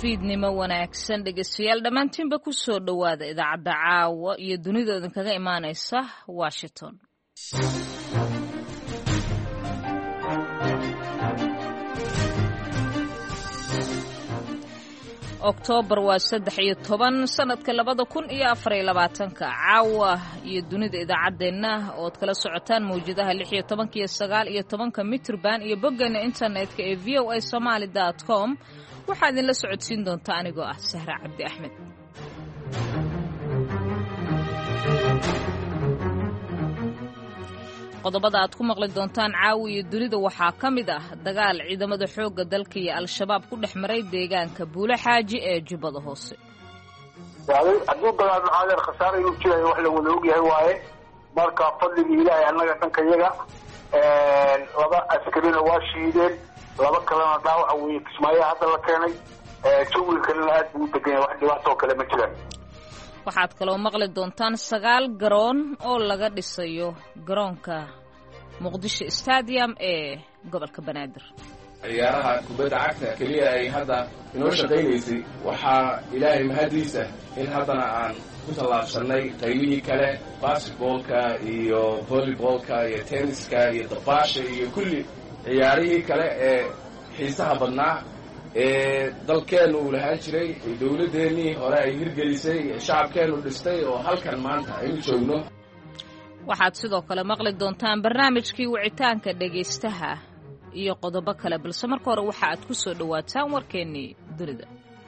fiidnimo wanaagsan dhegeystayaal dhammaantiinba ku soo dhowaada idaacadda caawa iyo dunida idinkaga imaanaysa Washington. Oktoobar waa 13 sanadka 2024 caawa iyo dunida idaacadeena oo kala socotaan mawjadaha 16 iyo 19 mitrban iyo boggeena internetka ee voasomali.com waxaa idinla socodsiin doonta anigoo ah Sahra Cabdi Axmed. qodobada aad ku maqli doontaan caawi iyo dunida waxaa ka mid ah dagaal ciidamada xoogga dalka iyo al-shabaab ku dhex maray deegaanka Buule Xaaji ee Jubbada Hoose. hadduu dagaal maxaa khasaare inuu jirayo wax la wada ogyahay waaye marka fadliga ilaahay annaga dhankayaga laba askarina waa shiideen laba kalena dhaawac weeye kismaayo hadda la keenay jawiga kalena aad buu u degan yahay wax dhibaato kale ma jiraan. waxaad kaloo maqli doontaan 9 garoon oo laga dhisayo garoonka Muqdisho Stadium ee gobolka Banaadir. ciyaaraha kubadda cagta kaliya ay hadda inoo shaqaynaysay waxaa ilaahay mahadiisa in haddana aan ku tallaabsanay qaybihii kale basketballka iyo volleyballka iyo tenniska iyo dabaasha iyo kulli ciyaarihii kale ee xiisaha badnaa ee dalkeenu uu lahaan jiray dawladeennii hore ay hirgelisay shacabkeenu dhistay oo halkan maanta aynu joogno. waxaad sidoo kale maqli doontaan barnaamijkii wicitaanka dhegaystaha iyo qodobo kale balse marka hore waxa aad ku soo dhawaataan warkeennii dunida.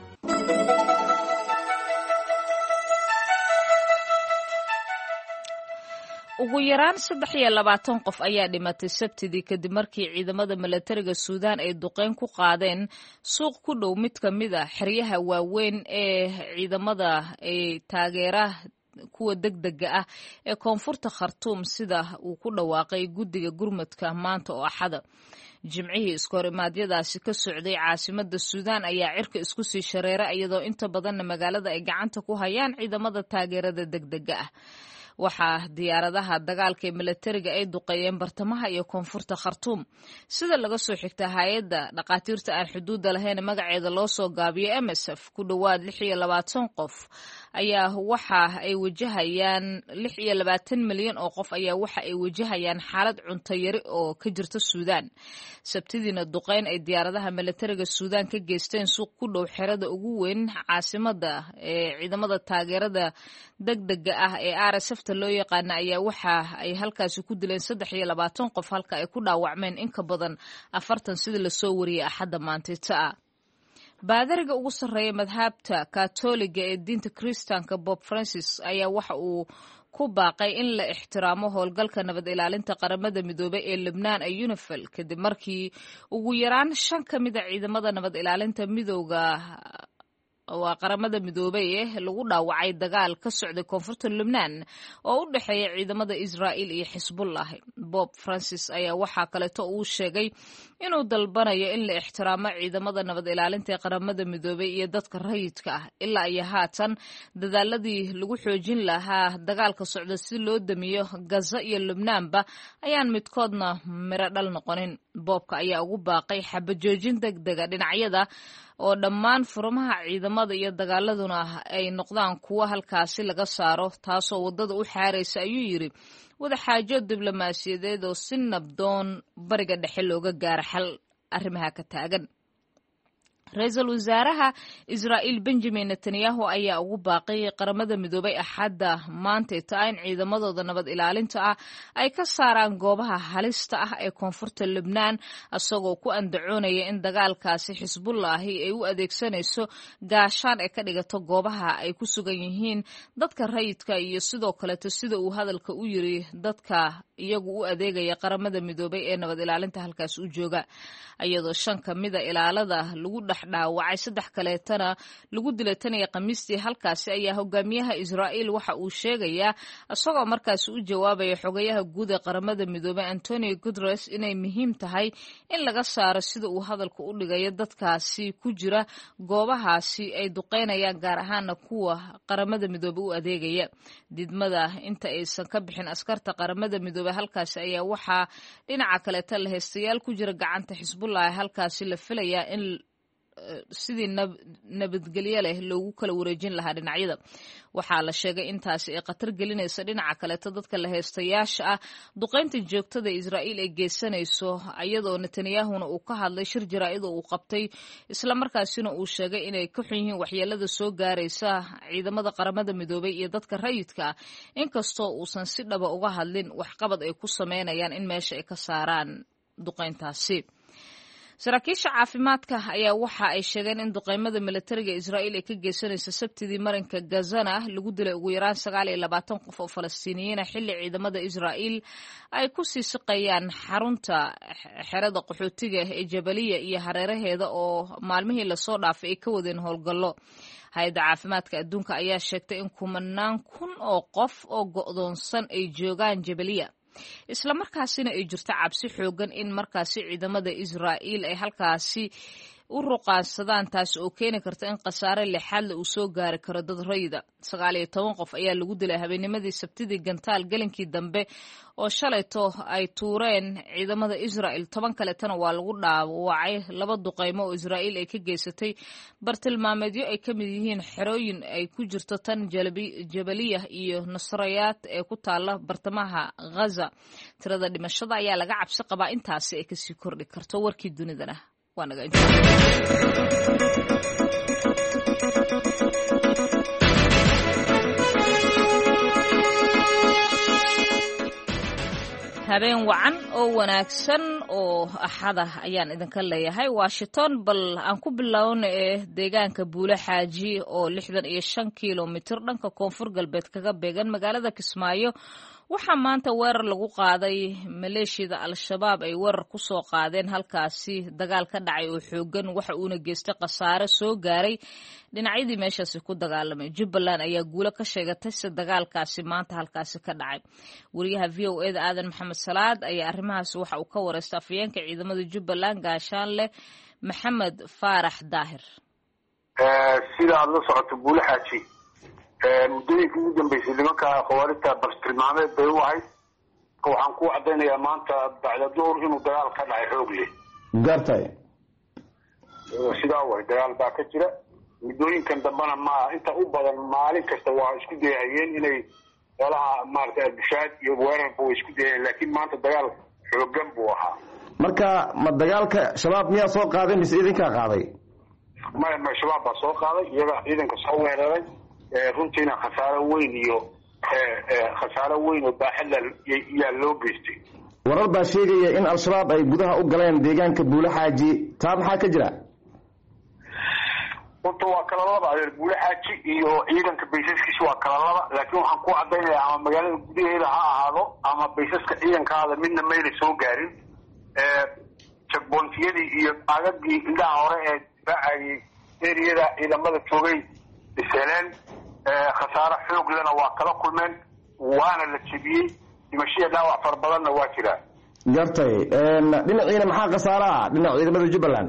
ugu yaraan 23 qof ayaa dhimatay Sabtidii kadib markii ciidamada milatariga Suudaan ay duqeyn ku qaadeen suuq ku dhow mid ka mid ah xeryaha waaweyn ee ciidamada ay taageera kuwa degdega ah ee koonfurta Khartoum sida uu ku dhawaaqay guddiga gurmadka maanta oo Axada. jimcihii iskoorimaadiyadaasi ka socday caasimadda Suudaan ayaa cirka isku sii shareeray iyadoo inta badan magaalada ay gacanta ku hayaan ciidamada taageerada degdega ah. waxaa diyaaradaha dagaalka ee milatariga ay duqeeyeen bartamaha iyo koonfurta Khartoum sida laga soo xigtay hay'adda dhaqaatiirta aan xuduudda lahayn magaceeda loo soo gaabiyay MSF. ku dhawaad 26 qof ayaa waxa ay wajahayaan 26 milyan oo qof ayaa waxa ay wajahayaan xaalad cunto yari oo ka jirta Suudaan. Sabtidiina duqeyn ay diyaaradaha milatariga Suudaan ka geysteen suuq ku dhow xerada ugu weyn caasimadda ee ciidamada taageerada degdega ah ee RSF loo yaqaan ayaa waxa ay halkaasi ku dileen 23 qof halka ay ku dhaawacmeen in ka badan 40 sida la soo wariyay Axadda maanta. baadariga ugu sarreeya madhabta Kaatooliga ee diinta Kristaanka Pope Francis ayaa waxa uu ku baaqay in la ixtiraamo howlgalka nabad ilaalinta qaramada midoobay ee Lebanon ee UNIFIL kadib markii ugu yaraan 5 ka mid ah ciidamada nabad ilaalinta midowga waa qaramada midoobay lagu dhaawacay dagaal ka socday koonfurta Lebanon oo u dhaxeeya ciidamada Israa'iil iyo Xisbullah. Pope Francis ayaa waxa kale oo uu sheegay inuu dalbanayo in la ixtiraamo ciidamada nabad ilaalinta ee qaramada midoobay iyo dadka rayidka ah ilaa ay haatan dadaaladii lagu xoojin lahaa dagaalka socda si loo damiyo Gaza iyo Lebanonba ayaan midkoodna miro dhal noqonin. Pope ayaa ugu baaqay xabajoojin degdega dhinacyada oo dhammaan furmaha ciidamada iyo dagaaladuna ay noqdaan kuwa halkaasi laga saaro taasoo wadada u xaaraysa ayuu yiri wada xaajo diblomaasiyadeed oo si nabdoon bariga dhexe looga gaaro xal arrimaha ka taagan. Ra'iisul Wasaaraha Israa'iil Benjamin Netanyahu ayaa ugu baaqay qaramada midoobay Axadda maanta in ciidamadooda nabad ilaalinta ah ay ka saaraan goobaha halista ah ee koonfurta Lebanon asagoo ku andacoonaya in dagaalkaasi Xisbullah ay u adeegsanayso gaashaan ay ka dhigato goobaha ay ku sugan yihiin dadka rayidka iyo sidoo kale sida uu hadalka u yiri dadka iyagu u adeegaya qaramada midoobay ee nabad ilaalinta halkaas u jooga iyadoo 5 ka mid ah ilaalada lagu dhaawacay 3 kaleetana lagu dilay tan iyo Khamiistii. halkaasi ayaa hogaamiyaha Israa'iil waxa uu sheegayaa asagoo markaas u jawaabaya xogayaha guud ee qaramada midoobay Antonio Guterres inay muhiim tahay in laga saaro sida uu hadalka u dhigayo dadkaasi ku jira goobahaasi ay duqeynayaan gaar ahaan kuwa qaramada midoobay u adeegaya. didmada inta aysan ka bixin askarta qaramada midoobay halkaasi ayaa waxaa dhinaca kaleeta la heystayaal ku jira gacanta Xisbullah halkaasi la filayaa in sidii nabadgelyo leh loogu kala wareejin lahaa dhinacyada. waxaa la sheegay intaasi ay khatar gelinayso dhinaca kaleeto dadka la heystayaasha ah duqaynta joogtada Israa'iil ay geysanayso, iyadoo Netanyahuna uu ka hadlay shir jaraa'id oo uu qabtay isla markaasina uu sheegay inay ka xun yihiin waxyeelada soo gaaraysa ciidamada qaramada midoobay iyo dadka rayidka ah, inkastoo uusan si dhaba uga hadlin waxqabad ay ku sameynayaan in meesha ay ka saaraan duqayntaasi. saraakiisha caafimaadka ayaa waxa ay sheegeen in duqaymada militariga Israa'iil ay ka geysanayso Sabtidii marinka Gazana lagu dilay ugu yaraan 29 qof oo Falastiiniyiin ah xilli ciidamada Israa'iil ay ku sii siqayaan xarunta xerada qaxootiga ee Jabaliya iyo hareeraheeda oo maalmihii la soo dhaafay ay ka wadeen howlgallo. hay'adda caafimaadka adduunka ayaa sheegtay in 10,000 oo qof oo go'doonsan ay joogaan Jabaliya, isla markaasina ay jirto cabsi xoogan in markaasi ciidamada Israa'iil ay halkaasi u ruqaansadaan, taas oo keeni karta in khasaare lixaad uu soo gaari karo dad rayida. 19 qof ayaa lagu dilay habeennimadii Sabtidii gantaal galinkii dambe oo shalayto ay tuureen ciidamada Israa'iil. 10 kaletana waa lagu dhaawacay 2 duqaymo oo Israa'iil ay ka geysatay bartilmaameedyo ay ka mid yihiin xerooyin ay ku jirto tan Jabaliya iyo Nasrayaat ee ku taala bartamaha Gaza. tirada dhimashada ayaa laga cabsi qabaa intaasi ay kasii kordhi karto. warkii dunidana waa naga habeen wacan oo wanaagsan oo axada ayaan idinka leeyahay. Washington bal aan ku bilowno deegaanka Buule Xaaji oo 65 kiiloomitir dhanka koonfur galbeed kaga beegan magaalada Kismaayo. waxaa maanta weerar lagu qaaday maleeshiyada Al-Shabaab ay weerar ku soo qaadeen halkaasi dagaal ka dhacay oo xoogan, waxa uuna geystay khasaare soo gaaray dhinacyadii meeshaasi ku dagaalamay. Jubbaland ayaa guulo ka sheegatay si dagaalkaasi maanta halkaasi ka dhacay. wariyaha VOA-da Aadan Maxamed Salaad ayaa arrimahaasi waxa uu ka wareystay afhayeenka ciidamada Jubbaland Gaashaanle Maxamed Faarax Daahir. sida aad la socoto Buule Xaaji muddooyinkii ugu dambeysay nimanka khawaarijta bartilmaameed bay u ahayd. waxaan ku cadaynayaa maanta bacda duhur inuu dagaal ka dhacay xoog leh. gartay sidaa way dagaal baa ka jira. muddooyinkan dambana ma inta u badan maalin kasta waa isku dayayeen inay walaha maartay bishaad iyo weerar buu isku dayeen, laakiin maanta dagaal xoogan buu ahaa. marka ma dagaalka shabaab miyaa soo qaaday mise idinkaa qaaday? ma shabaab baa soo qaaday, iyaga ciidanka soo weeraray. runtiina khasaare weyn oo baaxad yaa loo geystay. warar baa sheegaya in Al-Shabaab ay gudaha u galeen deegaanka Buule Xaaji, taa maxaa ka jira? runta waa kala laba. Buule Xaaji iyo ciidanka baysaskiisa waa kala laba, laakiin waxaan ku cadaynayaa ama magaalada gudaheeda ha ahaado ama baysaska ciidankaada midna mayna soo gaarin. checkpointiyadii iyo aagagii indhaha hore ee difaacayay eriyada ciidamada joogay isheleen. khasaare xoog lena waa kala kulmeen, waana la jebiyey. dhimashiya dhaawac fara badanna waa jiraa. gartay dhinaciina maxaa khasaare ah dhinaca ciidamada Jubbaland?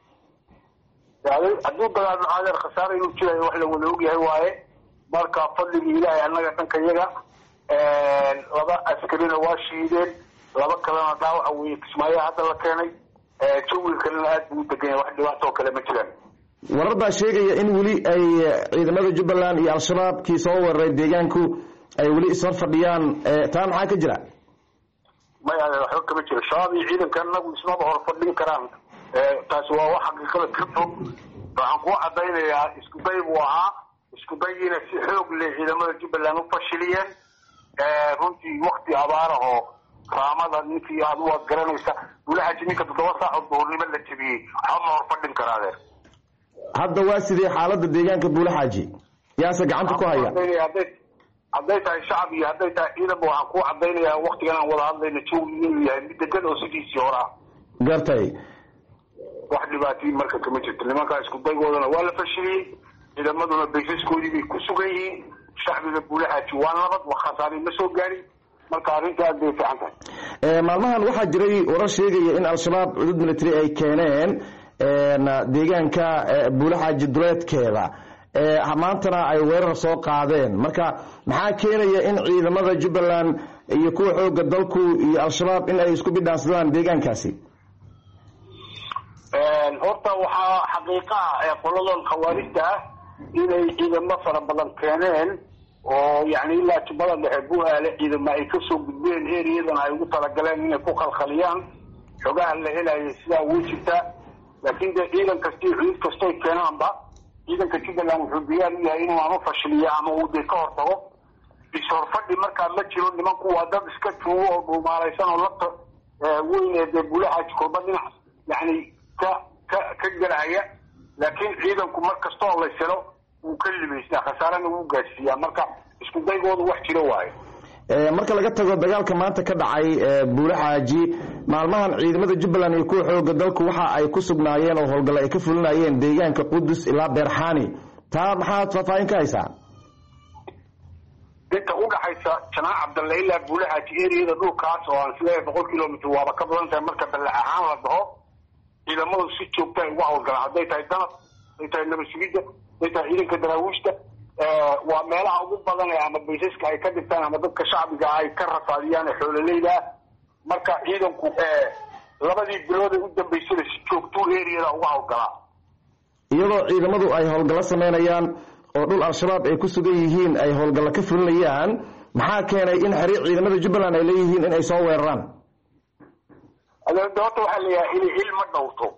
hadduu dagaal maxaadeer khasaare inuu jirayo wax la wada ogyahay waaye. marka fadligii ilaahay annaga dhanka iyaga 2 askarina waa shiideen, 2 kalena dhaawaca weeye Kismaayo hadda la keenay. jawiga kalena aad buu u degan yahay, wax dhibaato kale ma jiraan. warar baa sheegaya in weli ay ciidamada Jubbaland iyo Al-Shabaab kii soo weeraray deegaanku ay weli isoo fadhiyaan, taa maxaa ka jira? waxba kama jiro. shabaab iyo ciidankan nagu ismaba hor fadhin karaan. taasi waa wax xaqiiqada ka fog. waxaan ku cadaynayaa isku day buu ahaa. isku dayina si xoog leh ciidamada Jubbaland u fashiliyeen. runtii waqti abaarahoo raamada ninkii aad u garanaysa Buule Xaaji ninka 7 saac oo duhurnimo la jebiyey waxba ma hor fadhin karaadeen. hadda waa sidee xaaladda deegaanka Buule Xaaji? yaase gacanta ku haya? hadday tahay shacab iyo hadday tahay ciidan waxaan ku cadaynayaa waqtigan aan wada hadlayna jawigu inuu yahay mid degan oo sidiisii hore ah. gartay wax dhibaatooyin marka kama jirto. nimankaa isku daygoodana waa la fashiliyey. ciidamaduna baysaskoodii bay ku sugan yihiin. shacbiga Buule Xaaji waa nabad, wax khasaare ma soo gaarin. marka arrinta aad bay fiican tahay. maalmahan waxaa jiray warar sheegaya in Al-Shabaab cudud military ay keeneen deegaanka Buule Xaaji duleedkeeda, maantana ay weerar soo qaadeen. marka maxaa keenaya in ciidamada Jubbaland iyo kuwa xooga dalku iyo Al-Shabaab in ay isku bidhaansadaan deegaankaasi? horta waxaa xaqiiqa ah qoladan khawaarijta ah inay ciidamo fara badan keeneen oo yani ilaa tubada dhexe buaale ciidamo ay kasoo gudbeen eriyadan ay ugu talagaleen inay ku khalkhaliyaan xogaha la helayo sidaa way jirtaa laakiin dee ciidan kastii ciid kastoy keenaanba ciidanka jubbaland wuxuu diyaar u yahay inuu ama fashiliyo ama uu dee ka hortago ishorfadhi markaa ma jiro nimanku waa dad iska tuugo oo dhuumaalaysan oo labta weyn ee dee bulaxaaji kolba dhinac yani ka gelaya laakiin ciidanku mar kastoo la selo wuu ka libaystaa khasaarana wuu gaadsiiyaa marka isku daygoodu wax jiro waayo marka laga tago dagaalka maanta ka dhacay buulaxaaji maalmahan ciidamada jubbaland iyo kuwa xooga dalku waxa ay ku sugnaayeen oo howlgalla ay ka fulinayeen deegaanka qudus ilaa beerxaani taa maxaad faahfaahin ka haysaa inta u dhaxaysa janaac cabdalle ilaa buulaxaaji eriyada dhulkaas oo aan sideed 100 kilomitr waaba ka badan tahay marka balle ahaan la dhaho ciidamadu si joogta ay uga howlgalaan hadday tahay danab hadday tahay nabad sugidda hadday tahay ciidanka daraawiishta waa meelaha ugu badan ee ama baysaska ay ka dhigtaan ama dadka shacbiga ay ka rafaadiyaan ee xoololeyda ah marka ciidanku labadii bilood ee u dambeysay si joogtuu eriyada uga howlgalaa iyadoo ciidamadu ay howlgallo sameynayaan oo dhul al-shabaab ay ku sugan yihiin ay howlgallo ka fulinayaan maxaa keenay in xiriir ciidamada jubbaland ay leeyihiin in ay soo weeraraan horta waxaa leeyahay inay ilma dhowrto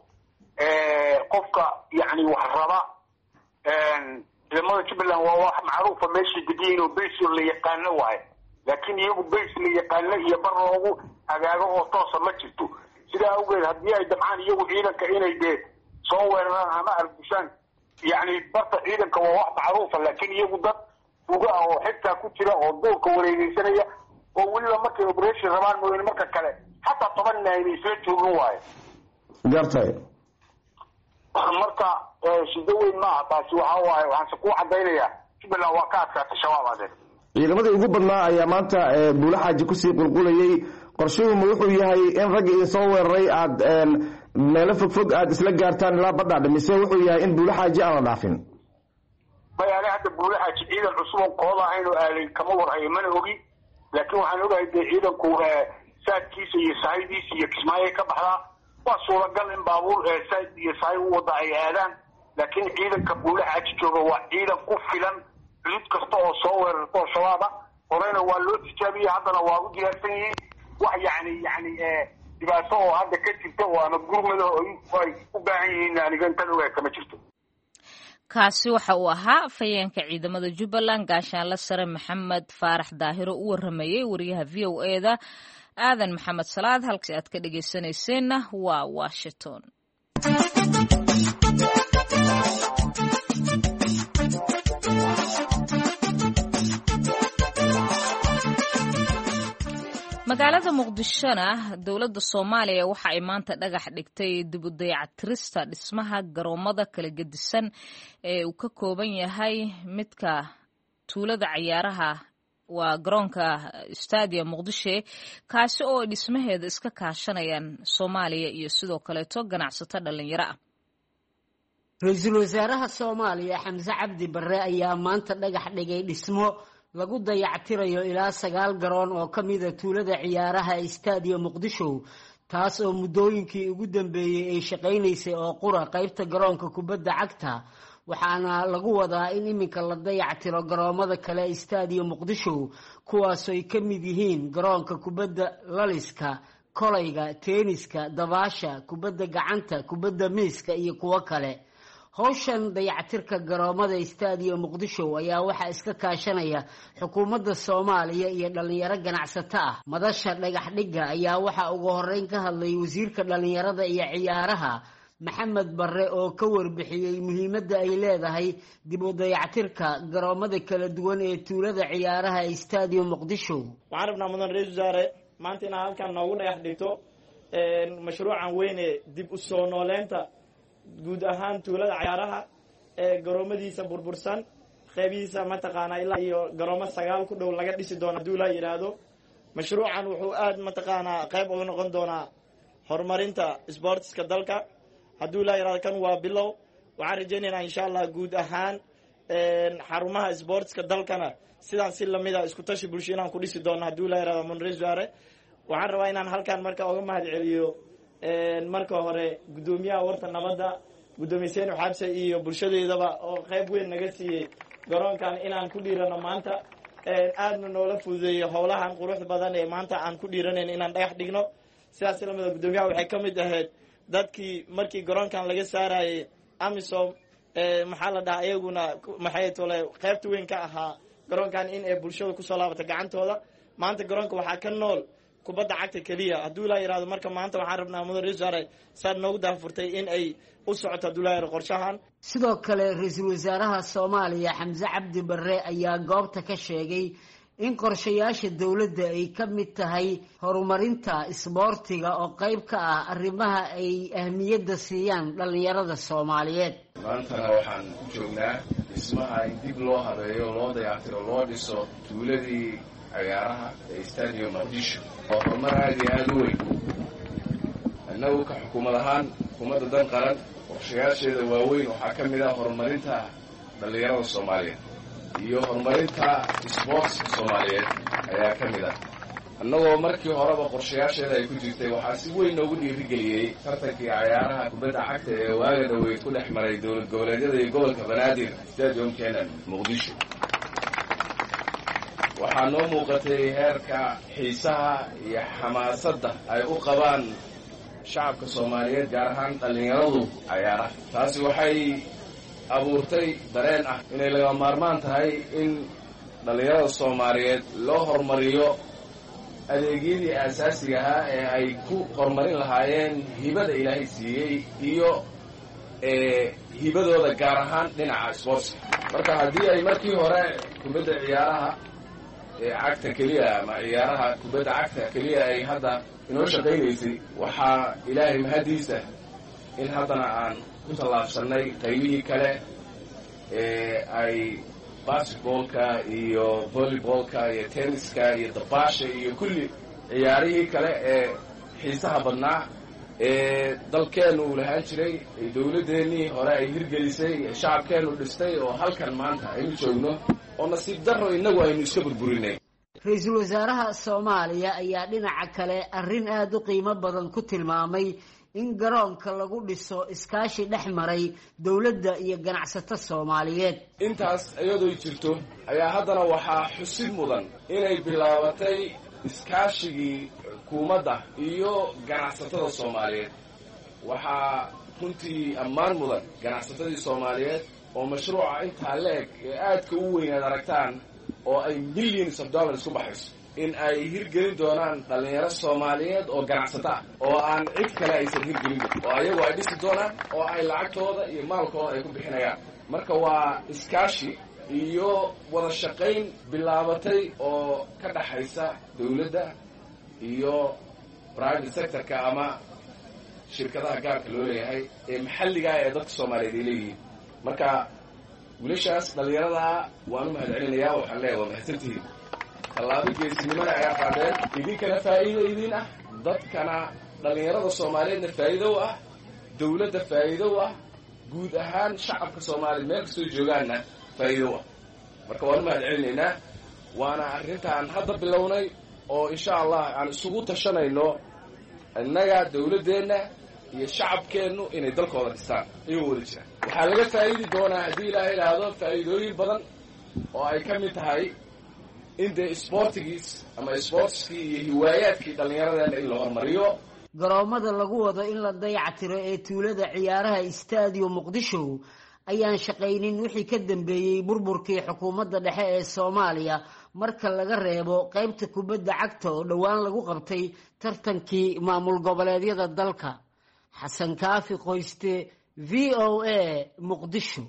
qofka yani wax raba ciidamada jubbaland waa wax macruufa meeshay degiyiin oo bays la yaqaano waaye laakiin iyagu bays la yaqaano iyo bar loogu hagaago oo toosa ma jirto sidaa awgeed haddii ay dabcaan iyagu ciidanka inay dee soo weeraraan ama argushaan yani barta ciidanka waa wax macruufa laakiin iyagu dad uga ah oo xigtaa ku jira oo duurka wareegeysanaya oo weliba markay operation rabaan mooyane marka kale xataa 10 nin ay isla joogin waaye gartay marka shido weyn maaha taasi waxaa waaye waxaanse ku cadaynayaa jubbaland waa ka adkaatay shabaab adeer ciidamadii ugu badnaa ayaa maanta buulaxaaji kusii qulqulayay qorshuhuma wuxuu yahay in ragga idin soo weeraray aad meelo fogfog aad isla gaartaan ilaa badhaadha mise wuxuu yahay in buulaxaaji aan la dhaafin maya ani hadda buulaxaaji ciidan cusub oo kooda ahayn oo aalay kama warhayo mana ogi laakiin waxaan ogahay dee ciidanku saadkiisa iyo sahaydiisa iyo kismaayo ka baxdaa waa suuragal in baabuur saad iyo sahay u wada ay aadaan laakiin ciidanka buulaxaaji jooga waa ciidan ku filan cid kasta oo soo weerarto shabaaba horeyna waa loo tijaabiyey haddana waa u diyaarsan yihiin wax yani dhibaato oo hadda ka jirta oo ama gurmada ay u baahan yihiin aniga intan ogahay kama jirto kaasi waxa uu ahaa afhayeenka ciidamada jubbaland gaashaanle sare maxamed faarax daahiro u waramayey wariyaha v o eda aadan maxamed salaad halkii aad ka dhegaysanayseena waa washington magaalada muqdishona dowladda soomaaliya waxa ay maanta dhagax dhigtay dib u dayactirista dhismaha garoomada kala gedisan ee uu ka kooban yahay midka tuulada cayaaraha waa garoonka stadium muqdisho kaasi oo dhismaheeda iska kaashanayaan soomaaliya iyo sidoo kaleeto ganacsato dhalinyaro ah ra-iisul wasaaraha soomaaliya xamse cabdi barre ayaa maanta dhagax dhigay dhismo lagu dayactirayo ilaa 9 garoon oo ka mida tuulada ciyaaraha ee stadium muqdisho taas oo muddooyinkii ugu dambeeyey ay shaqaynaysay oo qura qaybta garoonka kubadda cagta waxaana lagu wadaa in iminka la dayactiro garoomada kale ee stadium muqdisho kuwaasoo ay ka mid yihiin garoonka kubadda laliska kolayga teeniska dabaasha kubadda gacanta kubadda miiska iyo kuwo kale howshan dayactirka garoomada stadium muqdisho ayaa waxaa iska kaashanaya xukuumadda soomaaliya iyo dhalinyaro ganacsato ah madasha dhagax dhigga ayaa waxaa ugu horeyn ka hadlay wasiirka dhalinyarada iyo ciyaaraha maxamed barre oo ka warbixiyey muhiimadda ay leedahay dib u dayactirka garoomada kala duwan ee tuulada ciyaaraha ee stadium muqdisho waxaan rabnaa mudan ra-iisul wasaare maanta inaad halkan noogu dhagax dhigto mashruucan weyn ee dib u soo nooleynta guud ahaan tuulada cayaaraha ee garoomadiisa burbursan qeybihiisa mataqaanaa ilaa iyo garoomo 9 ku dhow laga dhisi doono hadduu la yidhaahdo mashruucan wuxuu aad mataqaanaa qayb uga noqon doonaa horumarinta sportska dalka hadduu la yidhahdo kan waa bilow waxaan rajaynaynaa insha allah guud ahaan xarumaha sportska dalkana sidaan si lamida isku tashi bulsho inaan ku dhisi doono hadduu la yidhahdo munresuare waxaan rabaa inaan halkan marka uga mahad celiyo marka hore guddoomiyaha warta nabadda guddoomiye Seen Xabse iyo bulshadeedaba oo qayb weyn naga siiyey garoonkan inaan ku dhiirano maanta aadna noola fududeeyey howlahan quruxda badan ee maanta aan ku dhiiranayn inaan dhagax dhigno sidaas lamada guddoomiyaha waxay ka mid ahayd dadkii markii garoonkan laga saarayay amisom maxaa la dhahaa iyaguna maxay tole qaybta weyn ka ahaa garoonkan in ay bulshada kusoo laabato gacantooda maanta garoonka waxaa ka nool kubadda cagta keliya hadduu ilaa yidhahdo marka maanta waxaan rabnaa mudan ra-iisul wasaare saad noogu daafurtay in ay u socoto hadduu ilaa yidhahdo qorshahan sidoo kale ra-iisul wasaaraha Soomaaliya Xamse Cabdi Barre ayaa goobta ka sheegay in qorshayaasha dawladda ay ka mid tahay horumarinta isboortiga oo qayb ka ah arrimaha ay ahmiyadda siiyaan dhalinyarada Soomaaliyeed maantana waxaan ku joognaa dhismaha in dib loo habeeyo loo dayactiro loo dhiso tuuladii ciyaaraha ee stadium Muqdisho oo horumar aad iyo aad u weyn annagu ka xukuumad ahaan xukuumadda dan qaran qorshayaasheeda waaweyn waxaa ka mid ah horumarinta dhalinyarada Soomaaliyeed iyo horumarinta sportska Soomaaliyeed ayaa ka mid ah annagoo markii horeba qorshayaasheeda ay ku jirtay waxaa si weyn noogu dhiirigeliyey tartankii ciyaaraha kubadda cagta ee waaga dhaweyd ku dhex maray dowlad goboleedyada iyo gobolka Banaadir stadiumkeena Muqdisho waxaa noo muuqatay heerka xiisaha iyo xamaasadda ay u qabaan shacabka Soomaaliyeed gaar ahaan dhalinyaradu ciyaaraha taasi waxay abuurtay dareen ah inay laga maarmaan tahay in dhalinyarada Soomaaliyeed loo horumariyo adeegyadii aasaasiga ahaa ee ay ku horumarin lahaayeen hibada Ilaahay siiyey iyo hibadooda gaar ahaan dhinaca sportska marka haddii ay markii hore kubadda ciyaaraha cagta keliya ama ciyaaraha kubadda cagta keliya ay hadda inoo shaqaynaysay waxaa Ilaahay mahadiisa in haddana aan ku tallaabsanay qaybihii kale ay basketballka iyo volleyballka iyo tenniska iyo dabaasha iyo kulli ciyaarihii kale ee xiisaha badnaa ee dalkeenu uu lahaan jiray ee dawladeennii hore ay hirgelisay ee shacabkeenu dhistay oo halkan maanta aynu joogno oo nasiib darro innagu aynu iska burburinay ra-iisul wasaaraha Soomaaliya ayaa dhinaca kale arrin aad u qiimo badan ku tilmaamay in garoonka lagu dhiso iskaashi dhex maray dawladda iyo ganacsato Soomaaliyeed intaas iyadoo jirto ayaa haddana waxaa xusid mudan inay bilaabatay iskaashigii xukuumadda iyo ganacsatada Soomaaliyeed waxaa runtii ammaan mudan ganacsatadii Soomaaliyeed oo mashruuca intaa leeg ee aadka u weyn aad aragtaan oo ay millions of dollars ku baxayso in ay hirgelin doonaan dhalinyaro Soomaaliyeed oo ganacsato ah oo aan cid kale aysan hirgelin oo ayagu ay dhisi doonaan oo ay lacagtooda iyo maalkooda ay ku bixinayaan marka waa iskaashi iyo wada shaqayn bilaabatay oo ka dhaxaysa dawladda iyo private sectorka ama shirkadaha gaarka loo leeyahay ee maxalliga ee dadka Soomaaliyeed ay leeyihiin marka wiilashaas dhalinyarada waan u mahadcelinayaa waxaan leeyahay waa mahadsantihiin tallaabo geesinimada ayaa qaadeen idinkana faa'iido idin ah dadkana dhalinyarada Soomaaliyeedna faa'iido u ah dawladda faa'iido u ah guud ahaan shacabka Soomaaliyeed meel kastoo joogaanna faa'iido u ah marka waan u mahadcelinaynaa waana arrintaan hadda bilownay oo insha Allah aan isugu tashanayno innaga dawladeenna iyo shacabkeennu inay dalkooda dhistaan iyagoo wada jira waxaa laga faa'iidi doonaa haddii Ilaahay yidhaahdo faa'iidooyin badan oo ay ka mid tahay in dee sportigiis ama sportskii iyo hiwaayaadkii dhallinyaradeena in la horumariyo garoomada lagu wado in la dayactiro ee tuulada ciyaaraha stadium Muqdisho ayaan shaqaynin wixii ka dambeeyay burburkii xukuumadda dhexe ee Soomaaliya marka laga reebo qaybta kubadda cagta oo dhawaan lagu qabtay tartankii maamul goboleedyada dalka Xasan Kaafi Qoyste VOA Muqdisho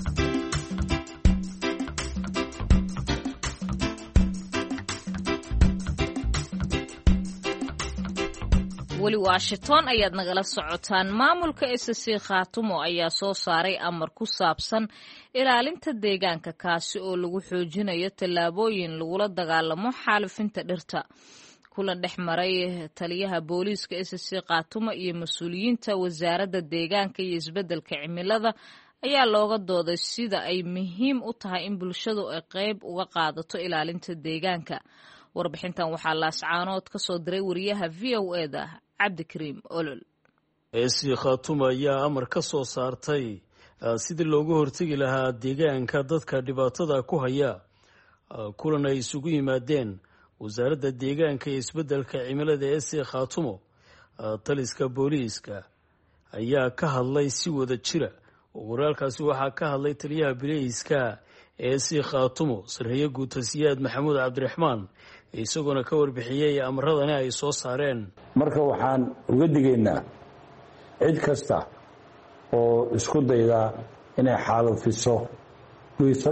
weli Washington ayaad nagala socotaan maamulka SSC Khaatumo ayaa soo saaray amar ku saabsan ilaalinta deegaanka kaasi oo lagu xoojinayo tallaabooyin lagula dagaalamo xaalufinta dhirta kulan dhex maray taliyaha booliiska SSC Khaatumo iyo mas'uuliyiinta wasaaradda deegaanka iyo isbeddelka cimilada ayaa looga dooday sida ay muhiim u tahay in bulshadu ay qayb uga qaadato ilaalinta deegaanka warbixintan waxaa laascaanood ka soo diray wariyaha VOA-da Cabdikariim Olol SC Khaatumo ayaa amar ka soo saartay sidii looga hortagi lahaa deegaanka dadka dhibaatada ku haya. kulan ay isugu yimaadeen wasaaradda deegaanka iyo isbeddelka cimilada SC Khaatumo, taliska booliiska ayaa ka hadlay si wada jira. waraalkaasi waxaa ka hadlay taliyaha booliiska SC Khaatumo Saraakiil Guutasiyaad Maxamuud Cabdiraxmaan, isagoona ka warbixiyay amaradani ay soo saareen. marka waxaan uga digaynaa cid kasta oo isku dayda inay xaalufiso dhirta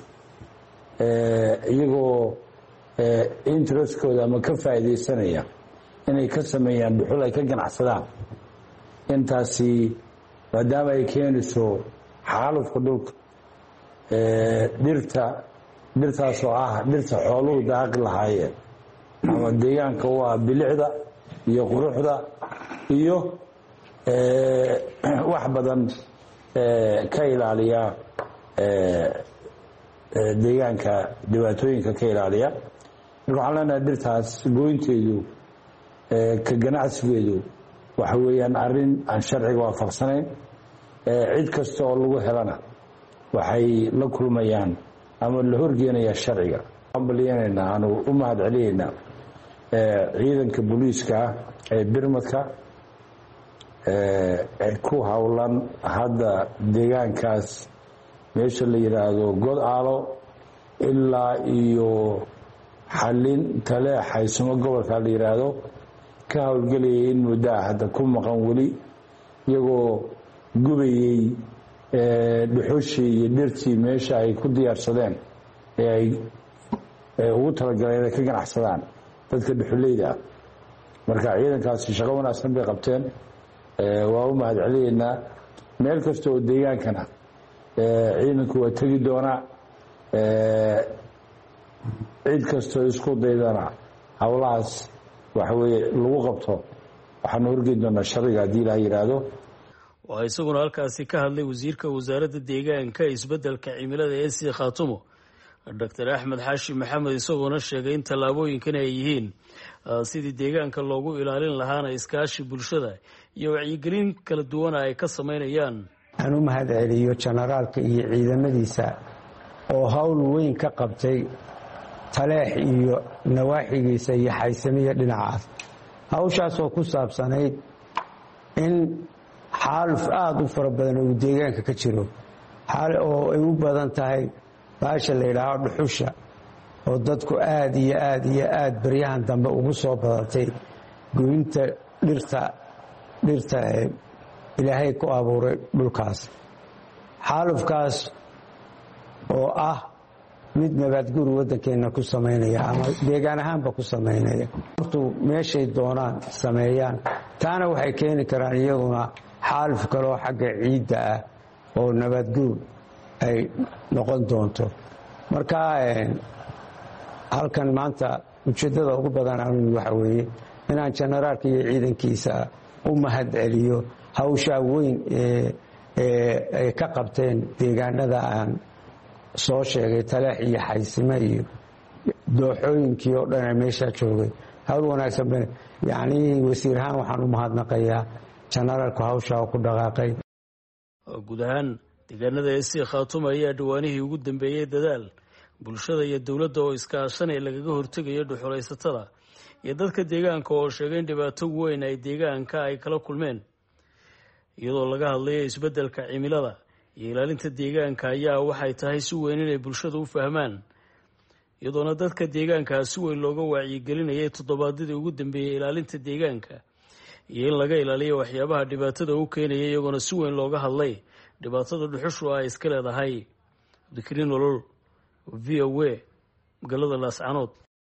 iyagoo interestkooda ama ka faa'iidaysanaya inay ka sameeyaan dhuxul ay ka ganacsadaan. intaasi maadaama ay keenayso xaalufka dhulka, dhirtaas oo ah dhirta xooluhu daaqi lahaayeen ama deegaanka waa bilicda iyo quruxda iyo wax badan ka ilaaliya deegaanka dhibaatooyinka ka ilaaliya. marka waxaan leenahay dhirtaas gooynteedu ka ganacsigeedu waxa weeyaan arrin aan sharciga waafaqsanayn. cid kasta oo lagu helana waxay la kulmayaan ama la horgeenayaa sharciga. waxaan baliyanaynaa aanu u mahad celinaynaa ciidanka booliiska ee birmadka ku howlan hadda deegaankaas meesha la yidhaahdo god aalo ilaa iyo xallin tale xaysimo gobolka la yidhaahdo ka howlgelayay in muddaa hadda ku maqan weli, iyagoo gubayey dhuxushii iyo dhirtii meesha ay ku diyaarsadeen ee ay ugu talagaleen inay ka ganacsadaan dadka dhuxuleyda ah. marka ciidankaasi shaqo wanaagsan bay qabteen, waa u mahad celinaynaa. meel kasta oo deegaankana ciidanku waa tegi doonaa. cid kastoo isku daydana howlahaas waxa weeye lagu qabto waxaanu horgeyn doonaa sharciga haddii ilaah yidhaahdo. waxaa isaguna halkaasi ka hadlay wasiirka wasaaradda deegaanka isbeddelka cimilada SC Khaatumo Dr. Axmed Xaashi Maxamed, isagoona sheegay in tallaabooyinkani ay yihiin sidii deegaanka loogu ilaalin lahaana iskaashi bulshada iyo wacyigelin kala duwana ay ka samaynayaan. aan u mahad celiyo generaalka iyo ciidamadiisa oo hawl weyn ka qabtay taleex iyo nawaaxigiisa iyo xaysamiya dhinacaas. hawshaasoo ku saabsanayd in xaaluf aada u fara badan uu deegaanka ka jiro, oo ay u badan tahay baasha la yidhaaho dhuxusha oo dadku aada iyo aada iyo aada baryahan dambe ugu soo badatay goynta dhirta ilaahay ku abuuray dhulkaas. xaalufkaas oo ah mid nabaadguur waddankeenna ku samaynaya ama deegaan ahaanba ku samaynaya. hortu meeshay doonaan sameeyaan, taana waxay keeni karaan iyaduna xaaluf kaleoo xagga ciidda ah oo nabaadguur ay noqon doonto. marka halkan maanta ujeeddada ugu badan anigu waxa weeye inaan generaalka iyo ciidankiisa u mahad celiyo hawshaa weyn ay ka qabteen deegaanada aan soo sheegay, taleex iyo xaysime iyo dooxooyinkii oo dhan ee meeshaa joogay. hawl wanaagsan yacni wasiir ahaan waxaan u mahadnaqayaa generaalku hawshaa oo ku dhaqaaqay. guud ahaan deegaanada SC Khaatumo ayaa dhawaanihii ugu dambeeyey dadaal bulshada iyo dowladda oo iskaashanay lagaga hortegayo dhuxulaysatada iyo dadka deegaanka oo sheegay in dhibaato weyn ay deegaanka ay kala kulmeen. iyadoo laga hadlayo isbeddelka cimilada iyo ilaalinta deegaanka ayaa waxay tahay si weyn inay bulshada u fahmaan, iyadoona dadka deegaanka si weyn looga wacyigelinayay toddobaadyadii ugu dambeeyey ilaalinta deegaanka iyo in laga ilaaliyo waxyaabaha dhibaatada u keenaya, iyagoona si weyn looga hadlay dhibaatada dhuxushu ay iska leedahay. Abdikariin Nolol, VOA, magaalada Laascanood.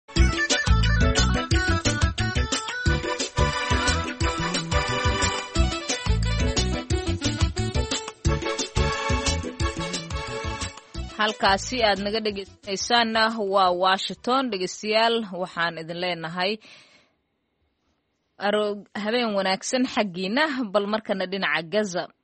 halkaasi aad naga dhegeysanaysaanna waa Washington. dhegeystayaal waxaan idin leenahay habeen wanaagsan xaggiina. bal markana dhinaca Gaza,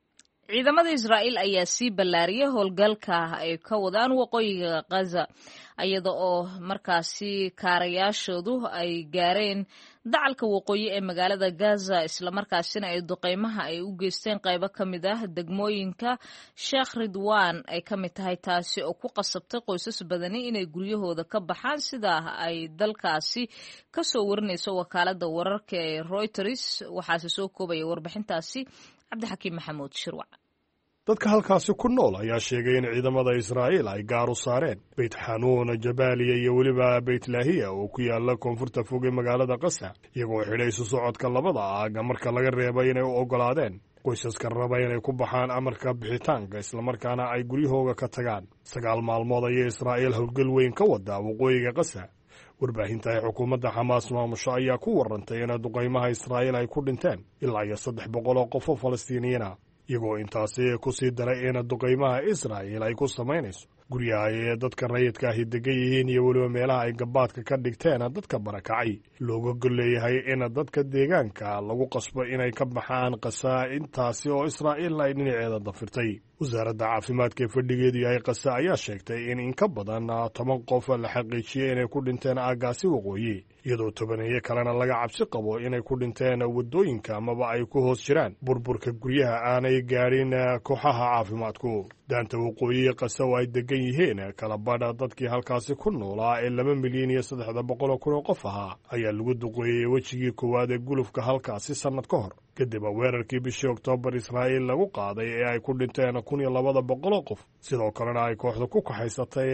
ciidamada Israa'iil ayaa sii ballaariyay howlgalka ay ka wadaan waqooyiga Gaza iyada oo markaasi kaarayaashoodu ay gaareen dacalka waqooyi ee magaalada Gaza isla markaasina ay duqeymaha ay u geysteen qaybo ka mid ah degmooyinka Sheikh Ridwan ay ka mid tahay taasi oo ku qasabtay qoysas badani inay guryahooda ka baxaan sida ay dalkaasi ka soo warinayso wakaalada wararka ee Reuters waxaase soo koobaya warbixintaasi cabdixakiim maxamuud shirwac. dadka halkaasi ku nool ayaa sheegay in ciidamada Israa'iil ay gaar u saareen Beit Xanuun, Jabaaliya iyo weliba Beit Laahiya oo ku yaala koonfurta fog ee magaalada Gaza iyagoo xidhay isu socodka labada aaga marka laga reebay inay u ogolaadeen qoysaska raba inay ku baxaan amarka bixitaanka islamarkaana ay guryahooga ka tagaan. 9 maalmood ayay Israa'iil howlgal weyn ka wadaa waqooyiga Gaza. warbaahinta ay xukuumadda Xamaas maamusho ayaa ku warantay in duqeymaha Israa'iil ay ku dhinteen ilaa 300 oo qof oo Falastiiniyiin ah, iyagoo intaasi ku sii daray in duqeymaha Israa'iil ay ku samaynayso guryaha ay dadka rayidka ahi degan yihiin iyo weliba meelaha ay gabaadka ka dhigteen dadka barakacay. looga golleeyahay in dadka deegaanka lagu qasbo inay ka baxaan Gaza, intaasi oo Israa'iil ay dhinaceeda dafirtay. wasaaradda caafimaadka ee fadhigeedu yahay Gaza ayaa sheegtay in ka badan 10 qof la xaqiijiyay inay ku dhinteen aagaasi waqooyi, iyadoo 10 kalena laga cabsi qabo inay ku dhinteen wadooyinka amaba ay ku hoos jiraan burburka guryaha aanay gaadhin kooxaha caafimaadku. daanta waqooyi Gaza oo ay degan yihiin kala badha dadkii halkaasi ku noolaa ee 2,300,000 oo qof ahaa ayaa lagu duqeeyey wejigii koowaad ee gulufka halkaasi sannad ka hor kadib weerarkii bishii Oktoobar Israa'iil lagu qaaday ee ay ku dhinteen 1,200 qof, sidoo kalena ay kooxda ku kaxaysatay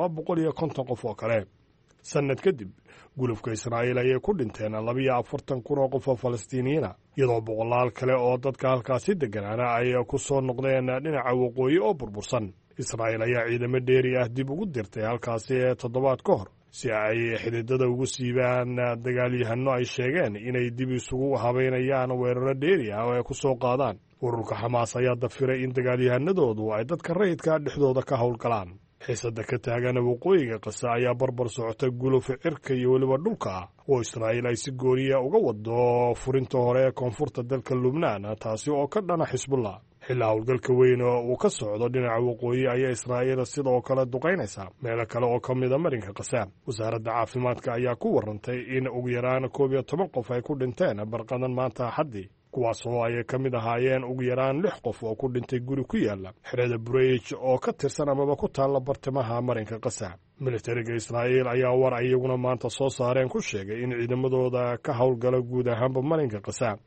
250 qof oo kale. sannad kadib gulufka Israa'iil ayay ku dhinteen 42,000 oo qof oo Falastiiniyiin, iyadoo boqolaal kale oo dadka halkaasi degganaana ay ku soo noqdeen dhinaca waqooyi oo burbursan. Israa'iil ayaa ciidamo dheeri ah dib ugu dirtay halkaasi 7 ka hor si ay xididada ugu siibaan dagaalyahano ay sheegeen inay dib isugu habeynayaan weeraro dheeri ah oo ay ku soo qaadaan. ururka Xamaas ayaa dafiray in dagaalyahanadoodu ay dadka rayidka dhexdooda ka howlgalaan. xiisada ka taagan waqooyiga Gaza ayaa barbar socota guluf cirka iyo weliba dhulka ah oo Israa'iil ay si gooniya uga wado furinta hore ee koonfurta dalka Lubnaan, taasi oo ka dhana Xisbullah. xilaa howlgalka weyn oo uu ka socdo dhinaca waqooyi ayaa Israa'iil sidoo kale duqeynaysa meelo kale oo ka mid ah marinka Gaza. wasaaradda caafimaadka ayaa ku warantay in ugu yaraan 11 qof ay ku dhinteen barqadan maanta Axaddii, kuwaas oo ay ka mid ahaayeen ugu yaraan 6 qof oo ku dhintay guri ku yaala xerada Bureij oo ka tirsan amaba ku taalla bartamaha marinka Gaza. militariga Israa'iil ayaa war ayaguna maanta soo saareen ku sheegay in ciidamadooda ka howlgala guud ahaanba marinka Gaza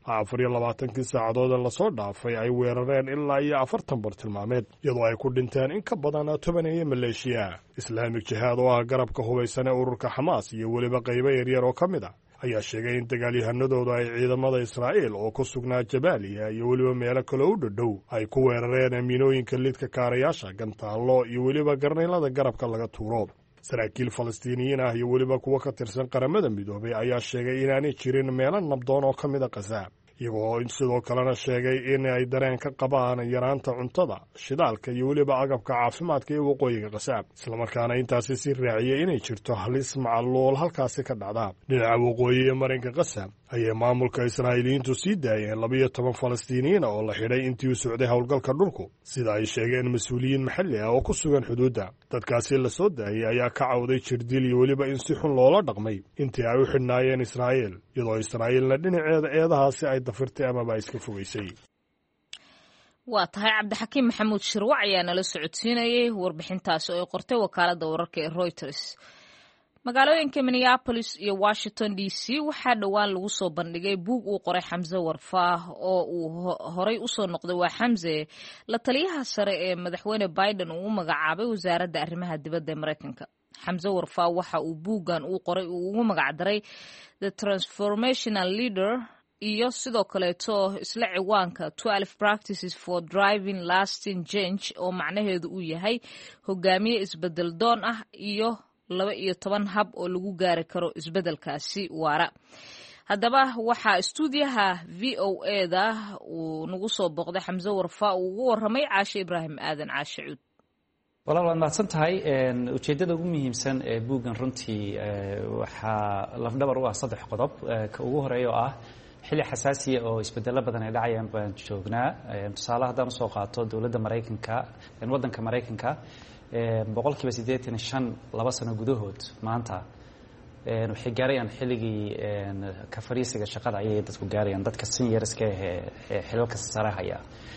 24 saacadood la soo dhaafay ay weerareen ilaa 40 bartilmaameed, iyadoo ay ku dhinteen in ka badan 10 maleeshiya. Islaamic Jihad oo ah garabka hubaysan ee ururka Xamaas iyo weliba qaybo yaryar oo ka mid ah ayaa sheegay in dagaalyahanadooda ay ciidamada Israa'iil oo ku sugnaa Jabaaliya iyo weliba meelo kale u dhow ay ku weerareen amiinooyinka lidka kaarayaasha, gantaallo iyo weliba garneylada garabka laga tuuro. saraakiil Falastiiniyiin ah iyo weliba kuwa ka tirsan qaramada midoobay ayaa sheegay inaanay jirin meelo nabdoon oo ka mid ah Gaza, iyagoo sidoo kalena sheegay in ay dareen ka qabaan yaraanta cuntada, shidaalka iyo weliba agabka caafimaadka ee waqooyiga Gaza, islamarkaana intaasi si raaciyay inay jirto halis macaluul halkaasi ka dhacda. dhinaca waqooyi ee marinka Gaza ayay maamulka Israa'iiliyiintu sii daayeen 12 Falastiiniyiin oo la xidhay intii uu socday howlgalka dhulku, sida ay sheegeen mas'uuliyiin maxalli ah oo ku sugan xuduudda. dadkaasi la soo daayay ayaa ka cawday jirdil iyo weliba in si xun loola dhaqmay intii ay u xidhnaayeen Israa'iil, iyadoo Israa'iilna dhinaceeda eedahaasi ay dafirtay amaba iska fogeysay. waa tahay cabdixakiim maxamuud shirwac ayaa nala socodsiinayay warbixintaasi oo ay qortay wakaaladda wararka ee Reuters. magaalooyinka Minneapolis iyo Washington DC waxaa dhowaan lagu soo bandhigay buug uu qoray Xamse Warfaah oo uu horay u soo noqday waa Xamse la taliyaha sare ee madaxweyne Biden uu u magacaabay wasaaradda arrimaha dibadda ee Mareykanka. Xamse Warfaah waxa uu buuggan uu qoray uu ugu magac daray The Transformational Leader iyo sidoo kaleeto isla ciwaanka 12 Practices for Driving Lasting Change oo macnaheedu uu yahay hogaamiye isbedel doon ah iyo 12 hab oo lagu gaari karo isbedelkaasi waara. haddaba waxaa istuudiyaha VOA-da uu nagu soo booqday Xamse Warfaah uu ugu warramay Caashe Ibraahim Aadan. Caashe Cuud. walaal waad mahadsan tahay. ujeeddada ugu muhiimsan ee buuggan runtii waxaa lafdhabar u ah 3 qodob. ka ugu horeeya oo ah xilli xasaasiya oo isbedelo badan ay dhacayaan baan joognaa. Tusaale haddaan usoo qaato dowladda Maraykanka, waddanka Maraykanka, 85% 2 sano gudahood maanta waxay gaarayaan xilligii ka fariisiga shaqada ayay dadku gaarayaan, dadka seniorska ee xilalka sare haya.